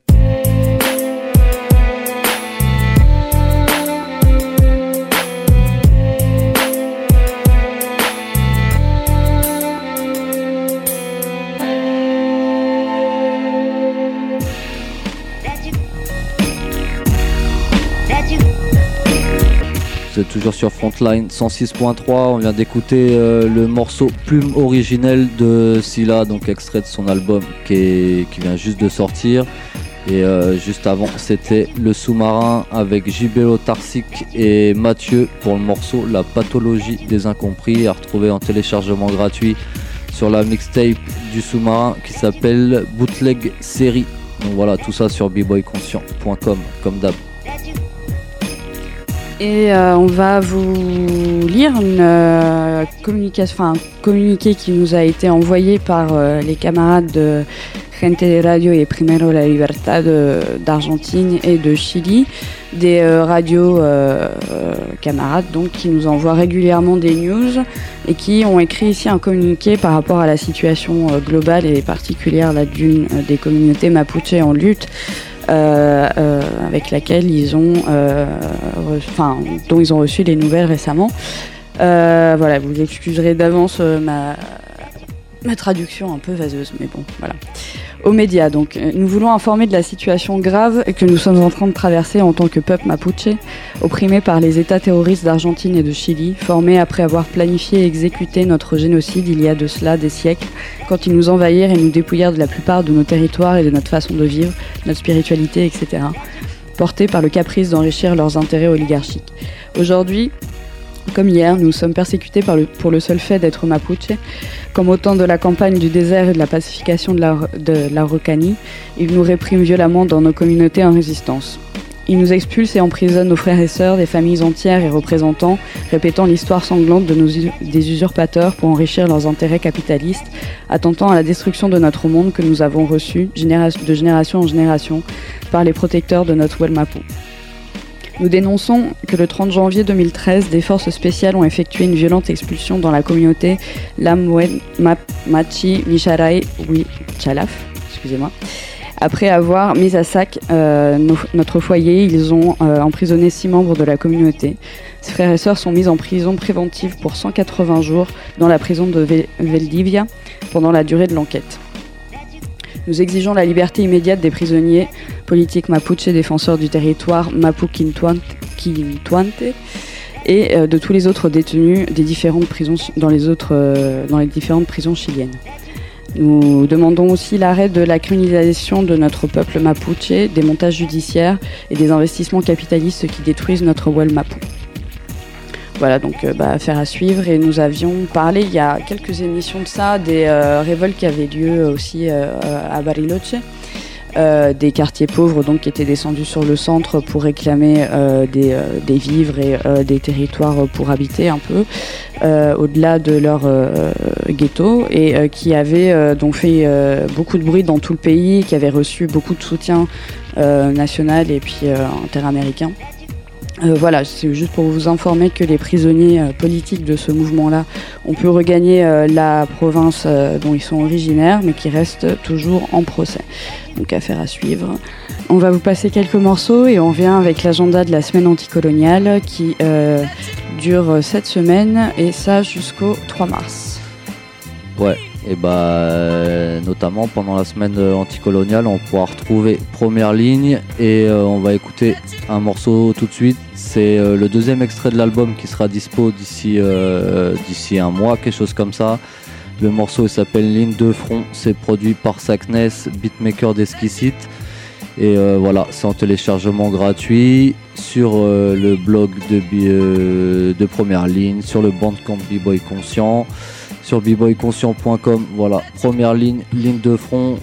Vous êtes toujours sur Frontline cent six point trois, on vient d'écouter euh, le morceau Plume originelle de Silla, donc extrait de son album qui, est, qui vient juste de sortir. Et euh, juste avant c'était Le Sous-Marin avec Gibello Tarsik et Mathieu pour le morceau La Pathologie des Incompris, à retrouver en téléchargement gratuit sur la mixtape du Sous-Marin qui s'appelle Bootleg Série. Donc voilà, tout ça sur b boy conscient point com comme d'hab. Et euh, on va vous lire une euh, communication, enfin, un communiqué qui nous a été envoyé par euh, les camarades de Gente de Radio et Primero la Libertad de, d'Argentine et de Chili, des euh, radios euh, euh, camarades donc qui nous envoient régulièrement des news et qui ont écrit ici un communiqué par rapport à la situation euh, globale et particulière là, d'une euh, des communautés mapuche en lutte. Euh, euh, avec laquelle ils ont, euh, enfin, dont ils ont reçu les nouvelles récemment. Euh, voilà, vous excuserez d'avance euh, ma, ma traduction un peu vaseuse, mais bon, voilà. Aux médias, donc, nous voulons informer de la situation grave que nous sommes en train de traverser en tant que peuple mapuche, opprimé par les États terroristes d'Argentine et de Chili, formés après avoir planifié et exécuté notre génocide il y a de cela des siècles, quand ils nous envahirent et nous dépouillèrent de la plupart de nos territoires et de notre façon de vivre, notre spiritualité, et cetera, portés par le caprice d'enrichir leurs intérêts oligarchiques. Aujourd'hui, comme hier, nous sommes persécutés par le, pour le seul fait d'être mapuche. Comme au temps de la campagne du désert et de la pacification de la, de l'Araucanie, ils nous répriment violemment dans nos communautés en résistance. Ils nous expulsent et emprisonnent nos frères et sœurs, des familles entières et représentants, répétant l'histoire sanglante de nos, des usurpateurs pour enrichir leurs intérêts capitalistes, attentant à la destruction de notre monde que nous avons reçu de génération en génération par les protecteurs de notre Wellmapu. Nous dénonçons que le trente janvier deux mille treize, des forces spéciales ont effectué une violente expulsion dans la communauté Lamwen Machi Micharay Huichalaf, excusez-moi. Après avoir mis à sac euh, no, notre foyer, ils ont euh, emprisonné six membres de la communauté. Ses frères et sœurs sont mis en prison préventive pour cent quatre-vingts jours dans la prison de Valdivia pendant la durée de l'enquête. Nous exigeons la liberté immédiate des prisonniers politiques mapuche défenseurs du territoire Mapu Quintuante et euh, de tous les autres détenus des différentes prisons dans les autres euh, dans les différentes prisons chiliennes. Nous demandons aussi l'arrêt de la criminalisation de notre peuple mapuche, des montages judiciaires et des investissements capitalistes qui détruisent notre Wellmapu. Voilà, donc euh, bah, affaire à suivre. Et nous avions parlé il y a quelques émissions de ça des euh, révoltes qui avaient lieu aussi euh, à Bariloche, euh, des quartiers pauvres donc qui étaient descendus sur le centre pour réclamer euh, des, euh, des vivres et euh, des territoires pour habiter un peu euh, au-delà de leur euh, ghetto et euh, qui avaient euh, donc fait euh, beaucoup de bruit dans tout le pays, qui avaient reçu beaucoup de soutien euh, national et puis euh, interaméricain. Euh, voilà, c'est juste pour vous informer que les prisonniers euh, politiques de ce mouvement-là ont pu regagner euh, la province euh, dont ils sont originaires, mais qui restent toujours en procès. Donc affaire à suivre. On va vous passer quelques morceaux et on vient avec l'agenda de la semaine anticoloniale qui euh, dure cette semaine et ça jusqu'au trois mars. Ouais, et bah euh, notamment pendant la semaine euh, anticoloniale, on pourra retrouver Première Ligne et euh, on va écouter un morceau tout de suite. C'est euh, le deuxième extrait de l'album qui sera dispo d'ici euh, d'ici un mois, quelque chose comme ça. Le morceau il s'appelle Ligne de front, c'est produit par Sackness, beatmaker d'Exquisite. Et euh, voilà, c'est en téléchargement gratuit sur euh, le blog de, euh, de Première Ligne, sur le bandcamp B-Boy Conscient, sur b boy conscient point com. Voilà, Première Ligne, Ligne de front.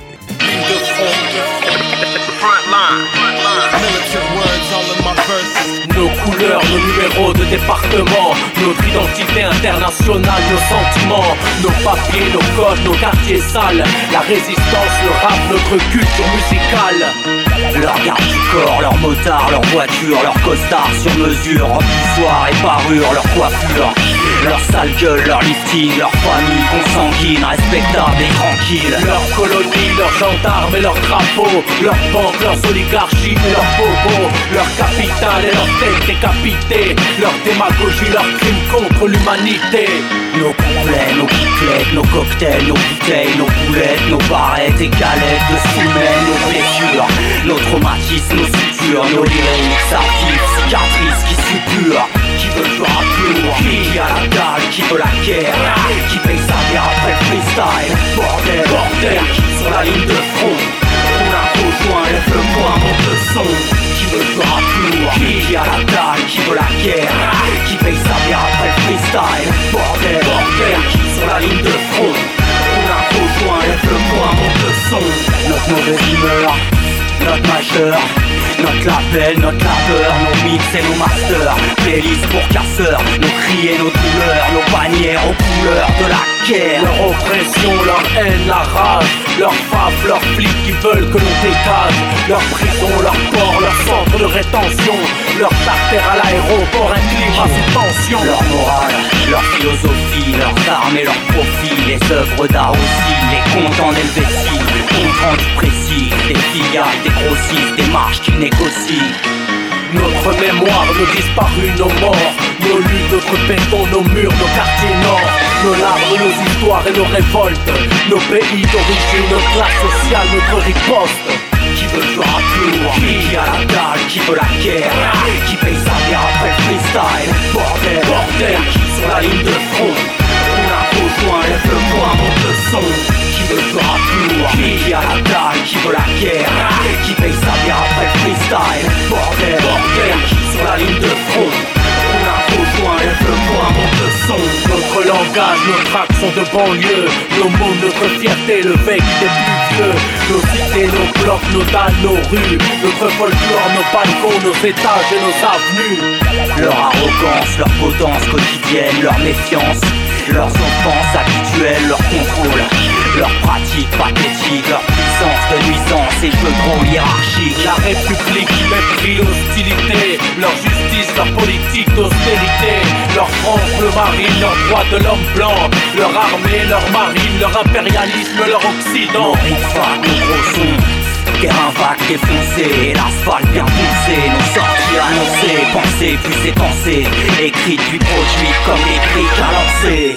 Nos couleurs, nos numéros de département, notre identité internationale, nos sentiments, nos papiers, nos codes, nos quartiers sales, la résistance, le rap, notre culture musicale. Leur garde du corps, leurs motards, leurs voitures, leurs costards sur mesure, remplissoirs et parures, leur coiffure, leur sale gueule, leur lifting, leur famille consanguine, respectable et tranquille. Leur colonie, leurs gendarmes et leurs drapeaux, leurs banques, leurs oligarchies et leurs bobos, leur capitale et leurs têtes décapitées, leur démagogie, leurs crimes contre l'humanité. Nos couplets, nos biclettes, nos cocktails, nos bouteilles, nos boulettes, nos barrettes et galettes de semaines, nos blessures, nos traumatismes, nos sutures, nos lyrics, archives, cicatrices qui suppurent. Qui veut le jouer à plus lourd, qui a la dalle, qui veut la guerre, qui paye sa bière après le freestyle. Bordel, bordel, qui sur la ligne de front, on a rejoint, lève le poing, monte le son. Qui veut le jouer à plus lourd, qui a la dalle, qui veut la guerre, qui paye sa bière après le freestyle. Bordel, bordel, qui sur la ligne de front, on a rejoint, lève le poing, monte le son. Notre mauvaise humeur, notre majeur, notre label, notre labeur, nos mix et nos masters, playlist pour casseurs, nos cris et nos douleurs, nos bannières aux couleurs de la guerre. Leur oppression, leur haine, la rage, leurs fables, leurs flics qui veulent que l'on dégage, leur prison, leur port, leur centre de rétention, leur charter à l'aéroport, un climat sous tension. Leur morale, leur philosophie, leurs armes et leurs profils, les œuvres d'art aussi, les comptes en Helvétie, comptes rendus précis, des filiales, des grossistes, des marches qu'ils négocient. Notre mémoire, nos disparus, nos morts, nos luttes, notre béton, nos murs, nos quartiers nord, nos larmes, nos histoires et nos révoltes, nos pays d'origine, notre classe sociale, notre riposte. Qui veut le jouer à plus lourd, qui a la dalle, qui veut la guerre, qui paye sa bière après le freestyle. Bordel, bordel, qui sur la ligne de front, on a rejoint, lève le poing, monte le son. Qui veut le jouer à plus lourd, qui a la dalle, qui veut la guerre, qui paye sa bière après le freestyle. Bordel, bordel, qui sur la ligne de front, on a rejoint, lève le poing, monte le son. Notre langage, nos tracts sont de banlieue, nos mots, notre fierté, le vécu des plus vieux. Nos cités, nos blocs, nos dalles, nos rues, notre folklore, nos balcons, nos étages et nos avenues. Leur arrogance, leur potence quotidienne, leur méfiance, leurs offenses habituelles, leur contrôle, leurs pratiques pathétiques, leur puissance de nuisance et jeux de rôle hiérarchiques. La République qui mépris l'hostilité, leur justice, leur politique d'austérité, leur France, le marine, leur droit de l'homme blanc, leur armée, leur marine, leur impérialisme, leur occident. Nos rites nos gros sons, terrain vague défoncé, l'asphalte bien foncé, nos sorties annoncées, pensées puis séquencées, écrites puis produites comme des briques à lancer.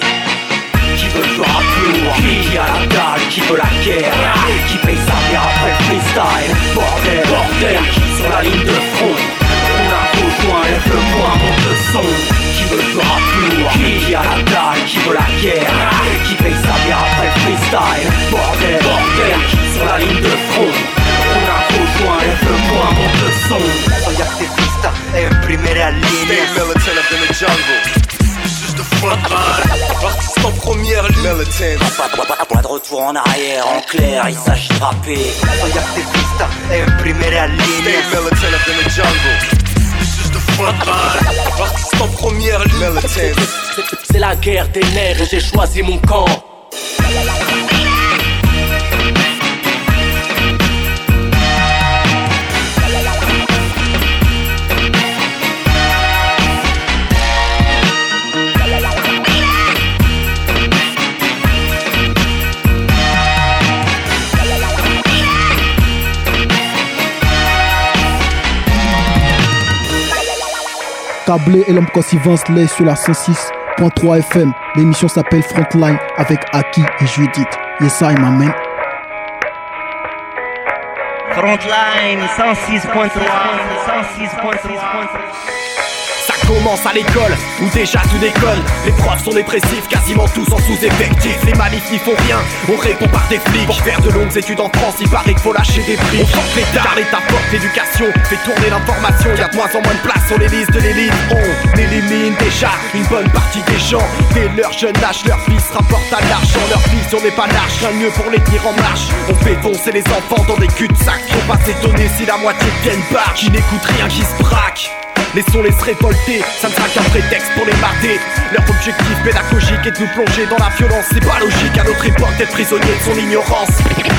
Qui veut le jouer à plus lourd, qui a la dalle, qui veut la guerre, qui paye sa bière après le freestyle. Bordel, bordel, qui sur la ligne de front, on a rejoint, lève le poing, monte le son. Qui veut le jouer à plus lourd, qui a la dalle, qui veut la guerre, qui paye sa bière après le freestyle. Bordel, bordel, qui sur la ligne de front, on a rejoint, lève le poing, monte le son. Soy activista en primera línea. Stay militant up in the jungle. This is the front line. Artiste en première ligne. Militant. Pas de retour en arrière, en clair, il s'agit de rapper. Soy activista en primera línea. Stay militant up in the jungle. This is the front line. Artiste en première ligne. Militant. C'est la guerre des nerfs et j'ai choisi mon camp. Cablé et l'homme Kossi Vinsley sur la cent six point trois F M. L'émission s'appelle Frontline avec Aki et Judith. Yes, I, my man. Frontline cent six point trois, cent six point trois. Ça commence à l'école, où déjà tout déconne. Les profs sont dépressifs, quasiment tous en sous-effectif. Les malifs n'y font rien, on répond par des flics. Pour faire de longues études en France, il paraît qu'il faut lâcher des prix. On porte l'État, car l'État porte l'éducation, fait tourner l'information. Y'a de moins en moins de place sur les listes de l'élite. On élimine déjà une bonne partie des gens. Dès leur jeune âge, leur vie se rapporte à l'argent. Leur vision n'est pas large, rien de mieux pour les tenir en marche. On fait foncer les enfants dans des cul-de-sac. Faut pas s'étonner si la moitié viennent barre, qui n'écoutent rien, qui se braquent. Laissons-les se révolter, ça ne sera qu'un prétexte pour les mater. Leur objectif pédagogique est de nous plonger dans la violence. C'est pas logique à notre époque d'être prisonnier de son ignorance.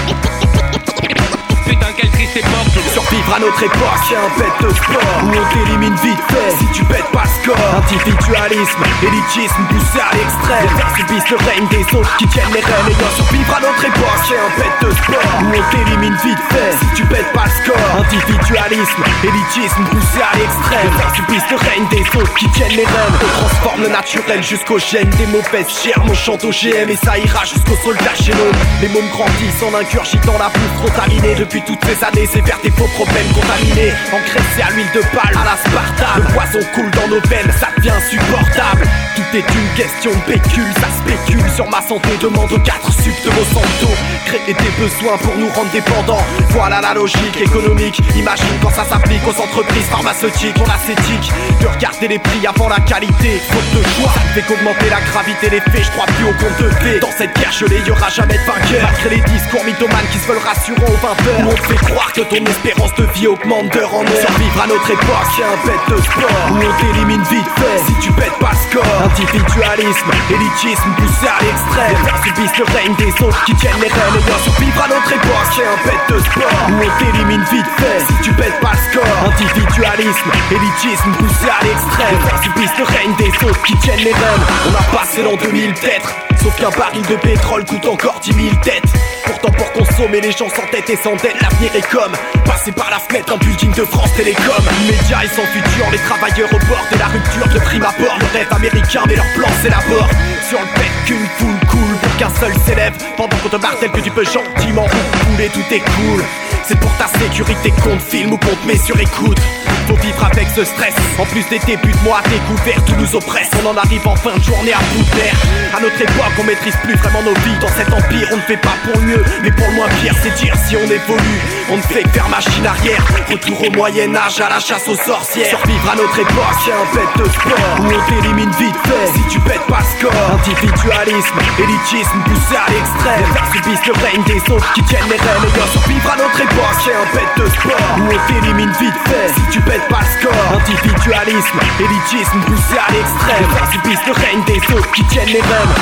Putain, quelle triste époque. Survivre à notre époque, c'est un bête de sport où on t'élimine vite fait si tu pètes pas le score. Individualisme, élitisme poussé à l'extrême. Subissent le règne des autres qui tiennent les rênes. Ayant survivre à notre époque, c'est un bête de sport où on t'élimine vite fait si tu pètes pas le score. Individualisme, élitisme poussé à l'extrême. Subissent le règne des autres qui tiennent les rênes. On transforme le naturel jusqu'au gène des mauvaises germes. On chante au G M et ça ira jusqu'aux soldats chez nous. Les mômes grandissent en ingurgitant la bouffe contaminée. Depuis toutes ces années, c'est vers des faux problèmes contaminés. Engraissés à l'huile de palme, à la Sparta. Le poison coule dans nos veines, ça devient insupportable. Tout est une question de pécule, ça spécule sur ma santé. Demande aux quatre subs de Monsanto. Créer des besoins pour nous rendre dépendants. Voilà la logique économique. Imagine quand ça s'applique aux entreprises pharmaceutiques. On a cette éthique de regarder les prix avant la qualité. Faute de choix, ça ne fait qu'augmenter la gravité des faits. Je crois plus au compte de paix. Dans cette guerre gelée, y aura jamais de vainqueur. Malgré les discours mythomanes qui se veulent rassurants aux vingt heures. On te fait croire que ton espérance de vie augmente d'heure en heure. Survivre à notre époque, c'est un bête de sport où on t'élimine vite fait si tu pètes pas le score. Individualisme, élitisme poussé à l'extrême. Subissent le règne des autres qui tiennent les rênes. Ayant survivre à notre époque, c'est un bête de sport où on t'élimine vite fait si tu pètes pas le score. Individualisme, élitisme poussé à l'extrême. Subissent le règne des autres qui tiennent les rênes. On a passé l'an deux mille peut-être, sauf qu'un baril de pétrole coûte encore dix mille têtes. Pourtant pour consommer les gens sans tête et sans dette, l'avenir est comme passer par la fenêtre un building de France Télécom. Immédiat et sans futur, les travailleurs au bord de la rupture de prime abord. Le rêve américain mais leur plan c'est la mort. Sur le fait qu'une foule coule pour qu'un seul s'élève. Pendant qu'on te martèle que tu peux gentiment couler, tout est cool. C'est pour ta sécurité qu'on te filme ou qu'on te met sur écoute. Faut vivre avec ce stress. En plus des débuts de mois découverts, tout nous oppresse. On en arrive en fin de journée à bout d'air. À notre époque, on maîtrise plus vraiment nos vies. Dans cet empire, on ne fait pas pour le mieux, mais pour le moins pire, c'est dire si on évolue. On ne fait que faire machine arrière. Retour au Moyen-Âge, à la chasse aux sorcières. Survivre à notre époque, c'est un bête de sport où on t'élimine vite fait si tu pètes pas le score. Individualisme, élitisme poussé à l'extrême. Subissent le règne des autres qui tiennent les rênes. Ayant survivre à notre époque, c'est un bête de sport où on t'élimine vite fait si tu pètes pas le score. Individualisme, élitisme poussé à l'extrême. Subissent le règne des autres qui tiennent les rênes.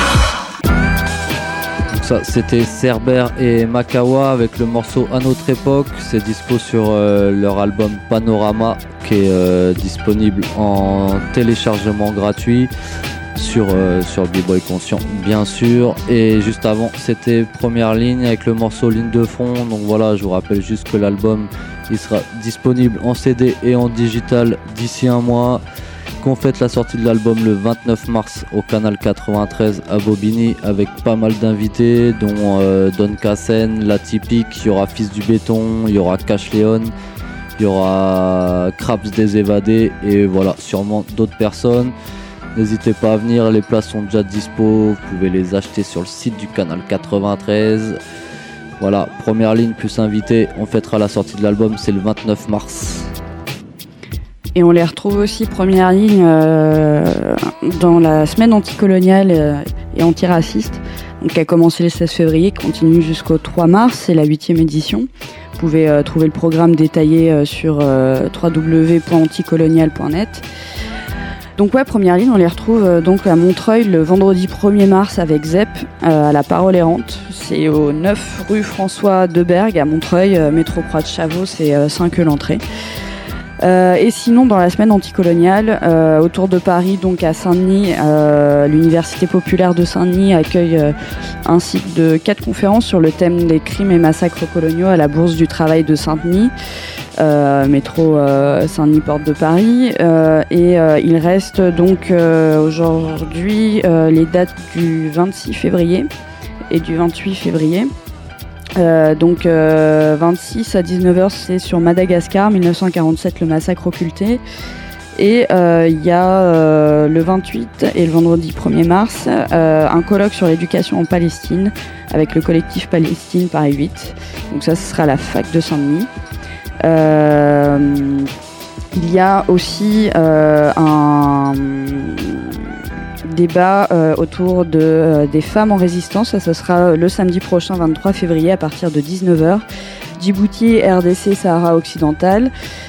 Donc ça c'était Cerber et Makawa avec le morceau À notre époque. C'est dispo sur euh, leur album Panorama qui est euh, disponible en téléchargement gratuit sur, euh, sur B-Boy Conscient bien sûr. Et juste avant c'était Première Ligne avec le morceau Ligne de Front. Donc voilà, je vous rappelle juste que l'album il sera disponible en C D et en digital d'ici un mois. Qu'on fête la sortie de l'album le vingt-neuf mars au Canal quatre-vingt-treize à Bobigny avec pas mal d'invités dont euh, Don Cassen, La Typique, il y aura Fils du Béton, il y aura Cash Léon, il y aura Craps des Évadés et voilà sûrement d'autres personnes. N'hésitez pas à venir, les places sont déjà dispo, vous pouvez les acheter sur le site du Canal quatre-vingt-treize. Voilà, Première Ligne plus invité, on fêtera la sortie de l'album, c'est le vingt-neuf mars. Et on les retrouve aussi Première Ligne euh, dans la semaine anticoloniale euh, et antiraciste, donc qui a commencé le seize février, qui continue jusqu'au trois mars, c'est la huitième édition. Vous pouvez euh, trouver le programme détaillé euh, sur euh, w w w point anticolonial point net. Donc ouais, Première Ligne, on les retrouve euh, donc à Montreuil le vendredi premier mars avec Zep euh, à la Parole Errante. C'est au neuf rue François Debergue à Montreuil, euh, métro Croix de Chavaux, c'est euh, cinq l'entrée. Euh, et sinon, dans la semaine anticoloniale, euh, autour de Paris, donc à Saint-Denis, euh, l'Université populaire de Saint-Denis accueille euh, un cycle de quatre conférences sur le thème des crimes et massacres coloniaux à la Bourse du travail de Saint-Denis. euh, métro euh, Saint-Denis Porte de Paris. Euh, et euh, il reste donc euh, aujourd'hui euh, les dates du vingt-six février et du vingt-huit février. Euh, donc euh, vingt-six à dix-neuf heures, c'est sur Madagascar, dix-neuf cent quarante-sept, le massacre occulté. Et il euh, y a euh, le vingt-huit et le vendredi premier mars euh, un colloque sur l'éducation en Palestine avec le collectif Palestine Paris huit. Donc ça, ce sera à la fac de Saint-Denis. Euh, il y a aussi euh, un débat euh, autour de, euh, des femmes en résistance. Ça, ce sera le samedi prochain, vingt-trois février, à partir de dix-neuf heures. Djibouti, R D C, Sahara occidental.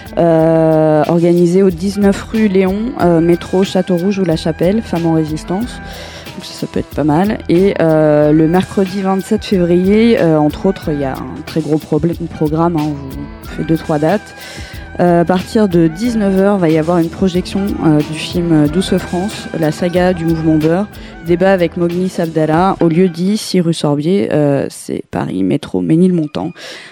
Euh, organisé au dix-neuf rue Léon, euh, métro Château-Rouge ou La Chapelle, femmes en résistance. Donc ça, ça peut être pas mal. Et euh, le mercredi vingt-sept février, euh, entre autres, il y a un très gros problème, programme, hein, on vous fait deux trois dates. Euh, à partir de dix-neuf heures, il va y avoir une projection euh, du film Douce France, la saga du mouvement Beurre. Débat avec Mognis Abdallah au lieu dit six rue Sorbier, euh, c'est Paris, métro Ménilmontant.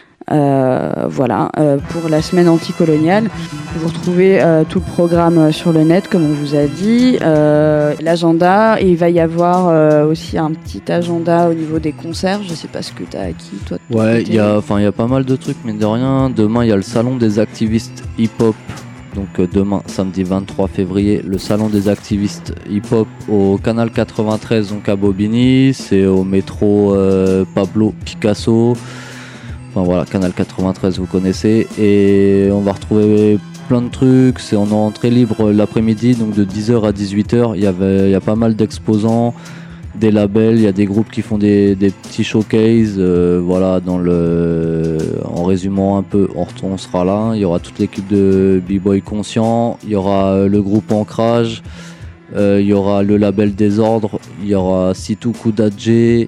Euh, voilà, euh, pour la semaine anticoloniale. Vous retrouvez euh, tout le programme sur le net, comme on vous a dit, euh, l'agenda, et il va y avoir euh, aussi un petit agenda au niveau des concerts. Je sais pas ce que tu as acquis, toi. De ouais, il y a, enfin, il y a pas mal de trucs, mais de rien. Demain, il y a le salon des activistes hip-hop. Donc euh, demain, samedi vingt-trois février, le salon des activistes hip-hop au canal quatre-vingt-treize, donc à Bobigny. C'est au métro euh, Pablo Picasso. Enfin voilà, canal quatre-vingt-treize, vous connaissez. Et on va retrouver plein de trucs. C'est en entrée libre l'après-midi, donc de dix heures à dix-huit heures. Il y avait, il y a pas mal d'exposants, des labels. Il y a des groupes qui font des, des petits showcases. Euh, voilà, dans le, en résumant un peu, on, on sera là. Il y aura toute l'équipe de B-Boy Conscient. Il y aura le groupe Ancrage. Euh, il y aura le label Désordre. Il y aura Sitou Koudadje.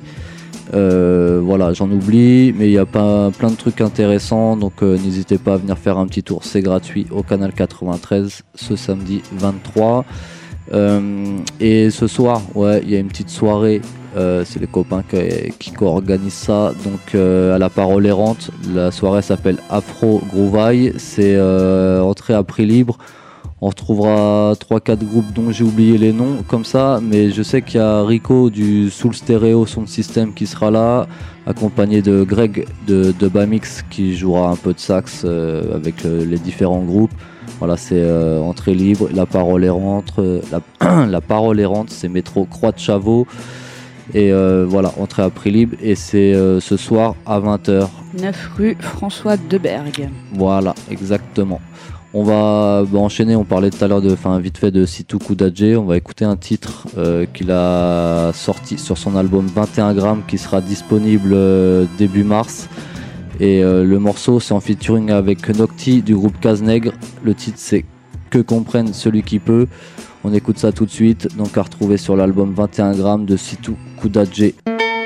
Euh, voilà, j'en oublie, mais il y a pas, plein de trucs intéressants, donc euh, n'hésitez pas à venir faire un petit tour, c'est gratuit au canal quatre-vingt-treize ce samedi vingt-trois. Euh, et ce soir, ouais, il y a une petite soirée, euh, c'est les copains qui, qui co-organisent ça, donc euh, à la Parole Errante. La soirée s'appelle Afro Groovaille, c'est euh, entrée à prix libre. On retrouvera trois quatre groupes dont j'ai oublié les noms comme ça, mais je sais qu'il y a Rico du Soul Stereo Sound System qui sera là, accompagné de Greg de, de Bamix qui jouera un peu de sax euh, avec euh, les différents groupes. Voilà, c'est euh, entrée libre. La Parole Errante, euh, la, la Parole Errante, c'est métro Croix de Chavaux. Et euh, voilà, entrée à prix libre. Et c'est euh, ce soir à vingt heures. neuf rue François Debergue. Voilà, exactement. On va bah, enchaîner, on parlait tout à l'heure de, enfin vite fait de Sitou Koudadje. On va écouter un titre euh, qu'il a sorti sur son album vingt et un grammes qui sera disponible euh, début mars. Et euh, le morceau c'est en featuring avec Nocti du groupe Cazenègre. Le titre c'est Que comprenne celui qui peut. On écoute ça tout de suite, donc à retrouver sur l'album vingt et un grammes de Sitou Koudadje.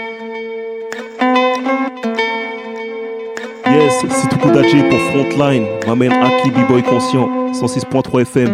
Yes, c'est tout Koudadje pour Frontline. M'amène Aki B-Boy Conscient, cent six point trois F M.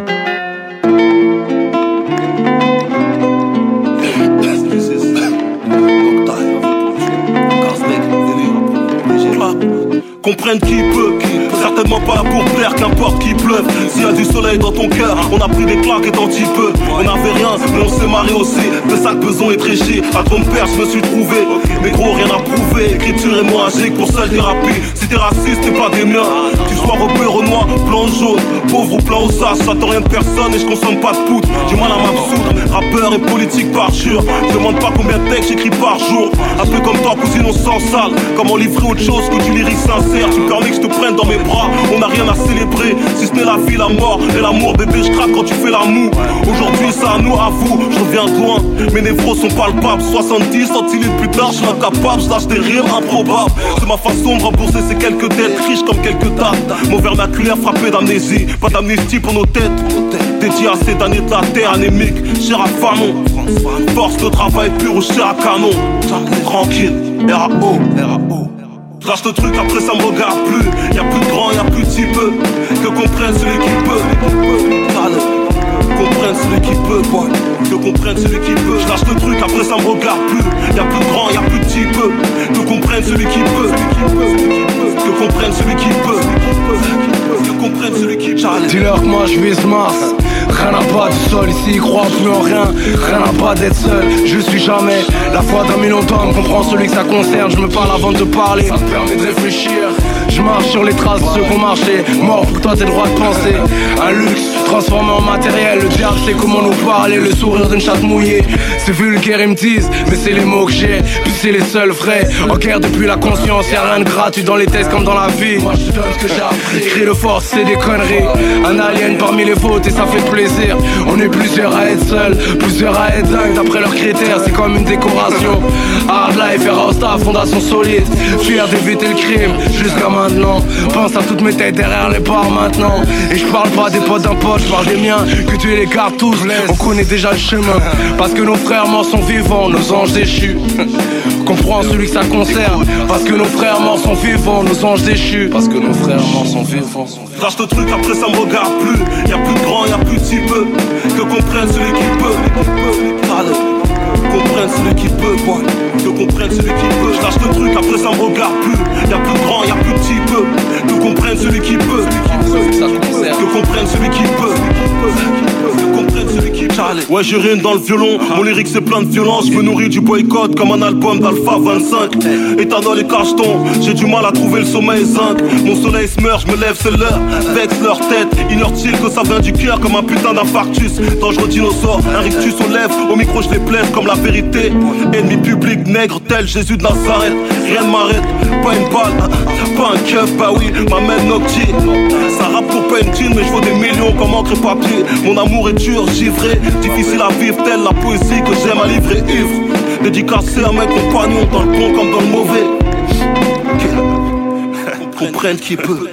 Comprenne qui peut, certainement pas là pour plaire, qu'importe qui pleuve. S'il y a du soleil dans ton cœur, on a pris des claques et un petit peu. On n'avait rien, mais on s'est marré aussi. De sacs besoin et tréché, à ton père je me suis trouvé. Mais gros, rien à prouver, écriture et moi magique pour seul thérapie. Si t'es raciste, t'es pas des miens. Tu sois rebeu, renoir, blanc, jaune, pauvre ou plein aux as. J'attends rien de personne et je consomme pas de poudre. J'ai mal à m'absoudre, rappeur et politique par jure. Je demande pas combien de textes j'écris par jour. Un peu comme toi, cousine, on s'en sale. Comment livrer autre chose que du lyrique sincère. Tu permets que je te prenne dans mes bras. On n'a rien à célébrer, si ce n'est la vie, la mort et l'amour. Bébé, je craque quand tu fais l'amour. Aujourd'hui, c'est à nous, à vous. Je reviens de loin, mes névros sont palpables. Soixante-dix centilitres plus tard, je suis incapable. Je lâche des rires improbables. C'est ma façon de rembourser ces quelques dettes. Riche comme quelques dates. Mon vernaculaire frappé d'amnésie. Pas d'amnistie pour nos têtes. Dédié à ces damnés de la terre anémique. Cher à Fanon, force de travail pur ou cher à canon. Tranquille, R A O, R A O. Lâche le truc, après ça me regarde plus. Y'a plus de grand, y'a plus de si peu. Que comprenne celui qui peut. Allez, comprenne celui qui peut, boy. Que comprenne celui qui peut. Je lâche le truc, après ça me regarde plus. Y'a plus de grand, y'a plus de si peu. Que comprenne celui qui peut. Que comprenne celui qui peut. Que comprenne celui qui peut. Dis-leur que moi je vise Mars. Rien n'a pas de sol ici, crois plus en rien. Rien n'a pas d'être seul, je suis jamais la foi d'un million d'hommes, comprends celui que ça concerne. Je me parle avant de parler, ça me permet de réfléchir. Je marche sur les traces de ceux qui ont marché. Mort pour toi t'as le droit de penser. Un luxe transformé en matériel. Le diable sait comment nous parler. Le sourire d'une chatte mouillée. C'est vulgaire ils me disent, mais c'est les mots que j'ai. Puis c'est les seuls vrais. En guerre depuis la conscience, y'a rien de gratuit dans les tests comme dans la vie. Moi je te donne ce que j'ai appris. Cri de force c'est des conneries. Un alien parmi les vôtres et ça fait plaisir. On est plusieurs à être seuls, plusieurs à être dingues d'après leurs critères. C'est comme une décoration. Hard life et Rasta, fondation solide. Fier d'éviter le crime jusqu'à maintenant. Pense à toutes mes têtes derrière les barres maintenant. Et je parle pas des potes d'un pote, je parle des miens. Que tu les gardes tous, on connaît déjà le chemin. Parce que nos frères morts sont vivants, nos anges déchus. Comprends celui que ça concerne. Parce que nos frères morts sont vivants, nos anges déchus. Parce que nos frères morts sont vivants. Lâche le truc, après ça me regarde plus. Y'a plus de grand, y'a plus de petit peu. Que comprenne celui qui peut. Allez, comprenne celui qui peut, quoi. Que comprenne celui qui peut. Je lâche le truc, après ça me regarde plus. Y'a plus de grand, y'a plus de petit peu. Que comprenne celui qui peut. Que comprenne celui qui peut. Que comprenne celui qui peut. Ouais, j'ai rien dans le violon. Mon lyrique c'est plein de violence. Je me nourris du boycott comme un album d'Alpha vingt-cinq. Éthanol et cacheton, j'ai du mal à trouver le sommeil zinc. Mon soleil se meurt, je me lève, c'est l'heure. Vexe leur tête, ignore-t-il que ça vient du cœur comme un putain d'infarctus. Dangereux dinosaure, un rictus aux lèvres. Au micro je les plaise comme la vérité. Ennemi public, nègre tel Jésus de Nazareth. Rien ne m'arrête, pas une balle, pas un keuf, bah oui, ma main noctie. Ça rappe pour pas une thune, mais je vaux des millions comme encre et papier. Mon amour est dur, givré, difficile à vivre, telle la poésie que j'aime à livrer ivre. Dédicacé à mes compagnons dans le bon comme dans le mauvais. Comprenne qui peut.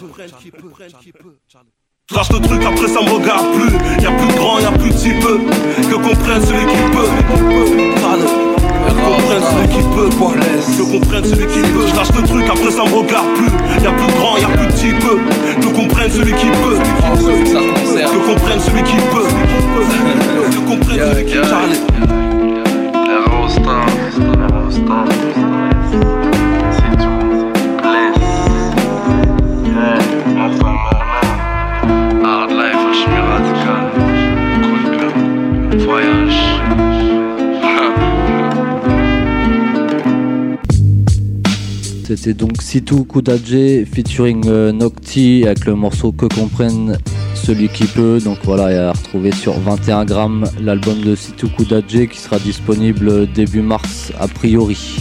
Lâche le truc, après ça me regarde plus. Y'a plus de grand, y'a plus de petit peu. Que comprenne celui qui peut. Que comprenne celui qui peut, quoi. Que comprenne celui qui peut. Je lâche le truc, après ça me regarde plus. Y'a plus de grand, y'a plus de petit peu. Que comprenne celui qui peut. Que comprenne celui qui peut. Que comprenne celui qui peut. Hard life, je suis radical. Coup de cœur, voyage. C'était donc Sitou Kudadje featuring euh, Nocti avec le morceau Que comprenne celui qui peut. Donc voilà, il y a à retrouver sur vingt et un grammes l'album de Sitou Kudadje qui sera disponible début mars a priori.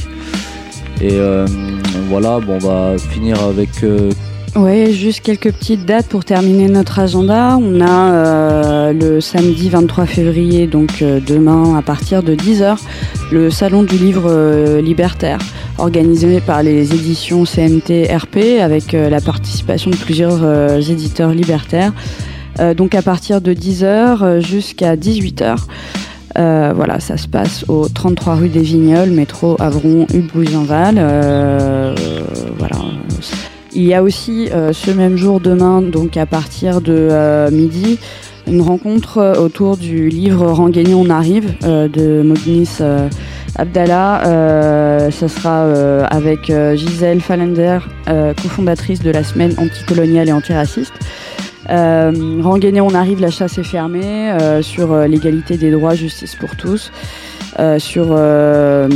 Et euh, voilà, bon, on va finir avec... Euh, Ouais, juste quelques petites dates pour terminer notre agenda. On a euh, le samedi vingt-trois février, donc euh, demain à partir de dix heures, le salon du livre euh, libertaire, organisé par les éditions C N T R P avec euh, la participation de plusieurs euh, éditeurs libertaires. Euh, donc à partir de dix heures jusqu'à dix-huit heures. Euh, voilà, ça se passe au trente-trois rue des Vignoles, métro Avron, Hulbouy-Zinval. Euh, voilà. Il y a aussi euh, ce même jour demain, donc à partir de euh, midi, une rencontre euh, autour du livre Rengaigné on arrive euh, de Mognis euh, Abdallah. Euh, ça sera euh, avec euh, Gisèle Fallender, euh, cofondatrice de la semaine anticoloniale et antiraciste. Euh, Rengaigné on arrive, la chasse est fermée, euh, sur euh, l'égalité des droits, justice pour tous, euh, sur... Euh,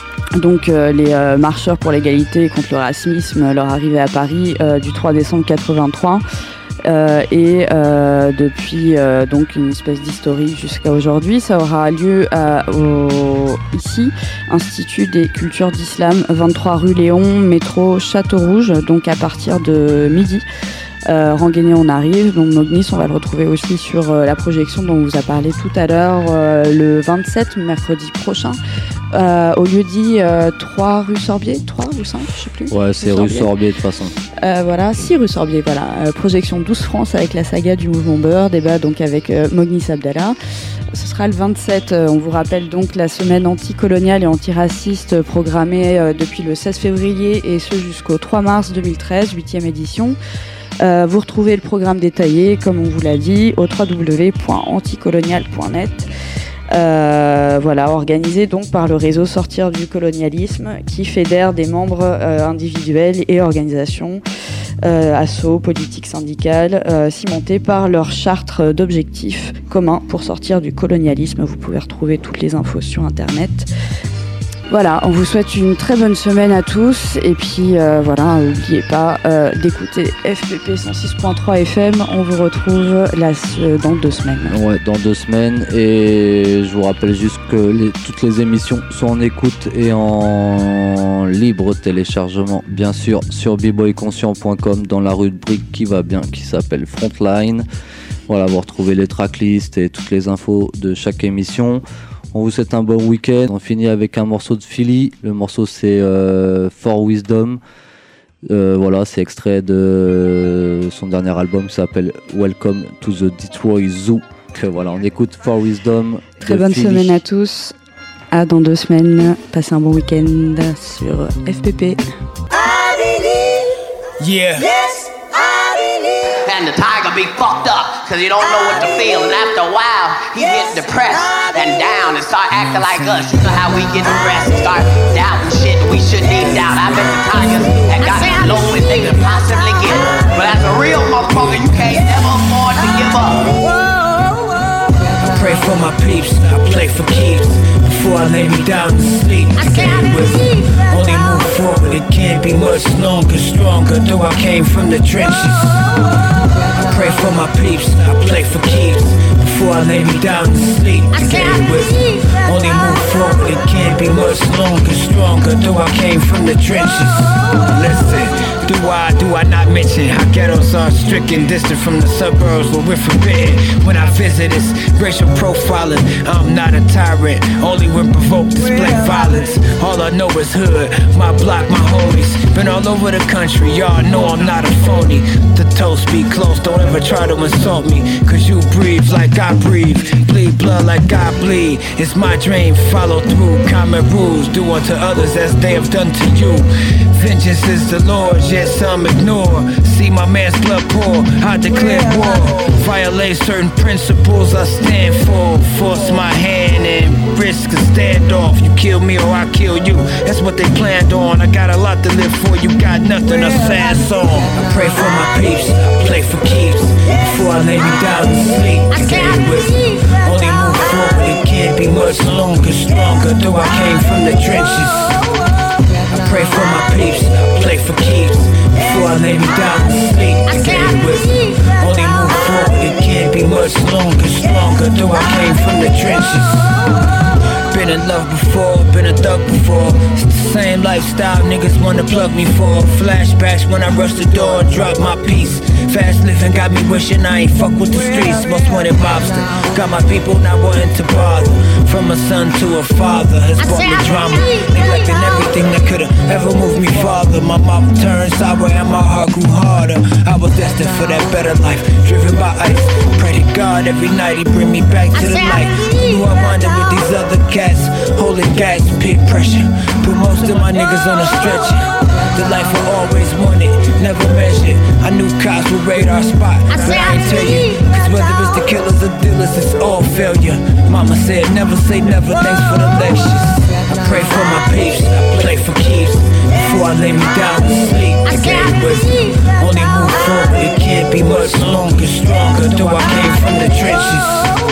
Donc euh, les euh, marcheurs pour l'égalité contre le racisme, leur arrivée à Paris euh, du trois décembre quatre-vingt-trois euh, et euh, depuis euh, donc une espèce d'historie jusqu'à aujourd'hui. Ça aura lieu à, au, ici, Institut des cultures d'islam, vingt-trois rue Léon, métro Château-Rouge, donc à partir de midi. Euh, Rengaigné on arrive, donc Mognis on va le retrouver aussi sur euh, la projection dont on vous a parlé tout à l'heure euh, le vingt-sept, mercredi prochain, euh, au lieu-dit euh, trois rue Sorbier, trois ou cinq, je sais plus. Ouais, c'est rue Sorbier de toute façon. Euh, voilà, six rue Sorbier, voilà. Euh, projection douze France avec la saga du mouvement Beurre, débat donc avec euh, Mognis Abdallah. Ce sera le vingt-sept, euh, on vous rappelle donc la semaine anticoloniale et antiraciste euh, programmée euh, depuis le seize février et ce jusqu'au trois mars deux mille treize, huitième édition. Euh, vous retrouvez le programme détaillé, comme on vous l'a dit, au w w w point anticolonial point net. Euh, voilà, organisé donc par le réseau Sortir du colonialisme, qui fédère des membres euh, individuels et organisations, euh, assos, politiques, syndicales, euh, cimentés par leur charte d'objectifs communs pour sortir du colonialisme. Vous pouvez retrouver toutes les infos sur internet. Voilà, on vous souhaite une très bonne semaine à tous et puis euh, voilà, n'oubliez pas euh, d'écouter F P P cent six point trois F M. On vous retrouve là, euh, dans deux semaines. Ouais, dans deux semaines. Et je vous rappelle juste que les, toutes les émissions sont en écoute et en libre téléchargement, bien sûr, sur b boy conscient point com dans la rubrique qui va bien, qui s'appelle Frontline. Voilà, vous retrouvez les tracklists et toutes les infos de chaque émission. On vous souhaite un bon week-end. On finit avec un morceau de Philly. Le morceau c'est euh, For Wisdom. Euh, voilà, c'est extrait de son dernier album qui s'appelle Welcome to the Detroit Zoo. Que voilà, on écoute For Wisdom. Très bonne Philly. Semaine à tous. À dans deux semaines. Passez un bon week-end sur F P P. Yeah. Yes, I believe. And the tiger be fucked up, cause he don't know what to feel. And after a while, he yes, gets depressed and down and start acting like us. You know how we get depressed and start doubting shit we shouldn't even doubt. I bet the tigers had got as low as they could possibly get. But as a real motherfucker, you can't ever afford to give up. I pray for my peeps, I play for keeps. Before I lay me down to sleep, I can't with only move forward, it can't be much longer, stronger, though I came from the trenches. I pray for my peeps, I play for keeps. Before I lay me down to sleep, I can't with only move forward, it can't be much longer, stronger, though I came from the trenches. Listen. Do I, do I not mention how ghettos are stricken, distant from the suburbs where we're forbidden? When I visit, it's racial profiling. I'm not a tyrant, only when provoked display violence. All I know is hood, my block, my homies. Been all over the country, y'all know I'm not a phony. The toast be close, don't ever try to insult me. Cause you breathe like I breathe, bleed blood like I bleed. It's my dream, follow through common rules. Do unto others as they have done to you. Vengeance is the Lord's, yet some ignore. See my man's blood pour, I declare war. Violate certain principles I stand for. Force my hand and risk a standoff. You kill me or I kill you, that's what they planned on. I got a lot to live for, you got nothing, a sad song. I pray for my peeps, I play for keeps. Before I lay me down to sleep, I can't with only move forward, it can't be much longer, stronger, though I came from the trenches. I pray for my peeps, I play for keeps. Before I lay me down to sleep, I can't with only move forward, it can't be much longer, stronger, though I came from the trenches. Been in love before, been a thug before. It's the same lifestyle niggas wanna plug me for. Flashbacks when I rush the door, drop my piece. Fast living got me wishing I ain't fuck with the streets. Most wanted mobster, got my people not wanting to bother. From a son to a father has brought me drama, neglecting everything that could've ever moved me farther. My mouth turned sour and my heart grew harder. I was destined for that better life, driven by ice. Pray to God every night he bring me back to the light. Who knew I wanted with these other cats, holding gas, peak pressure. Put most of my niggas on a stretcher. The life I always wanted, never measured. I knew cops would raid our spot, but I ain't tell you. Cause whether it's the killers or dealers, it's all failure. Mama said never say never, thanks for the lectures. I pray for my peeps, I play for keeps. Before I lay me down to sleep, I can't with only move forward, it can't be much longer, stronger, though I came from the trenches.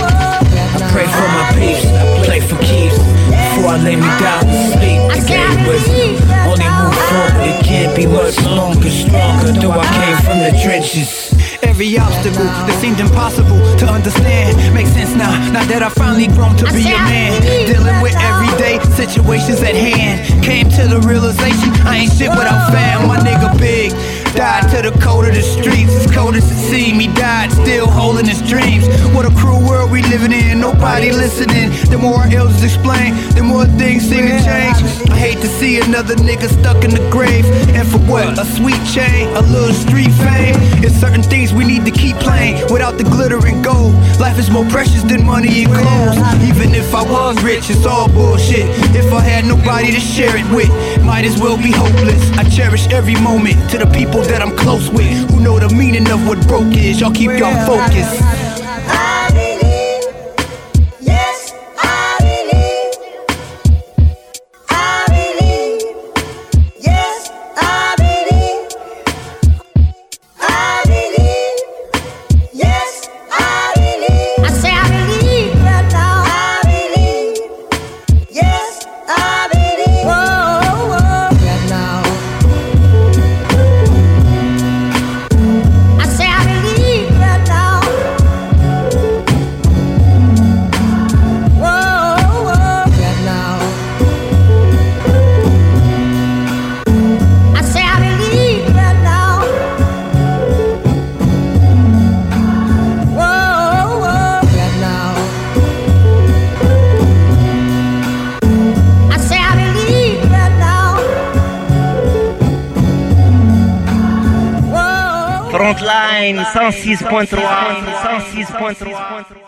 I pray for my peeps, I play for keeps. Before I lay me down to sleep, I can't with only move forward, it can't be much longer, stronger, though I came from the trenches. Every obstacle that seemed impossible to understand makes sense now, now that I've finally grown to be a man. Dealing with everyday situations at hand, came to the realization I ain't shit without fam. My nigga Big died to the cold of the streets, as cold as it seemed. He died still holding his dreams. What a cruel world we living in, nobody listening. The more our elders explain, the more things seem to change. I hate to see another nigga stuck in the grave, and for what? A sweet chain, a little street fame. It's certain things we need to keep playing without the glitter and gold. Life is more precious than money and clothes. Even if I was rich, it's all bullshit. If I had nobody to share it with, might as well be hopeless. I cherish every moment to the people that I'm close with, who know the meaning of what broke is. Y'all keep y'all focused. I believe, yes, I Frontline cent six point trois, cent six point trois.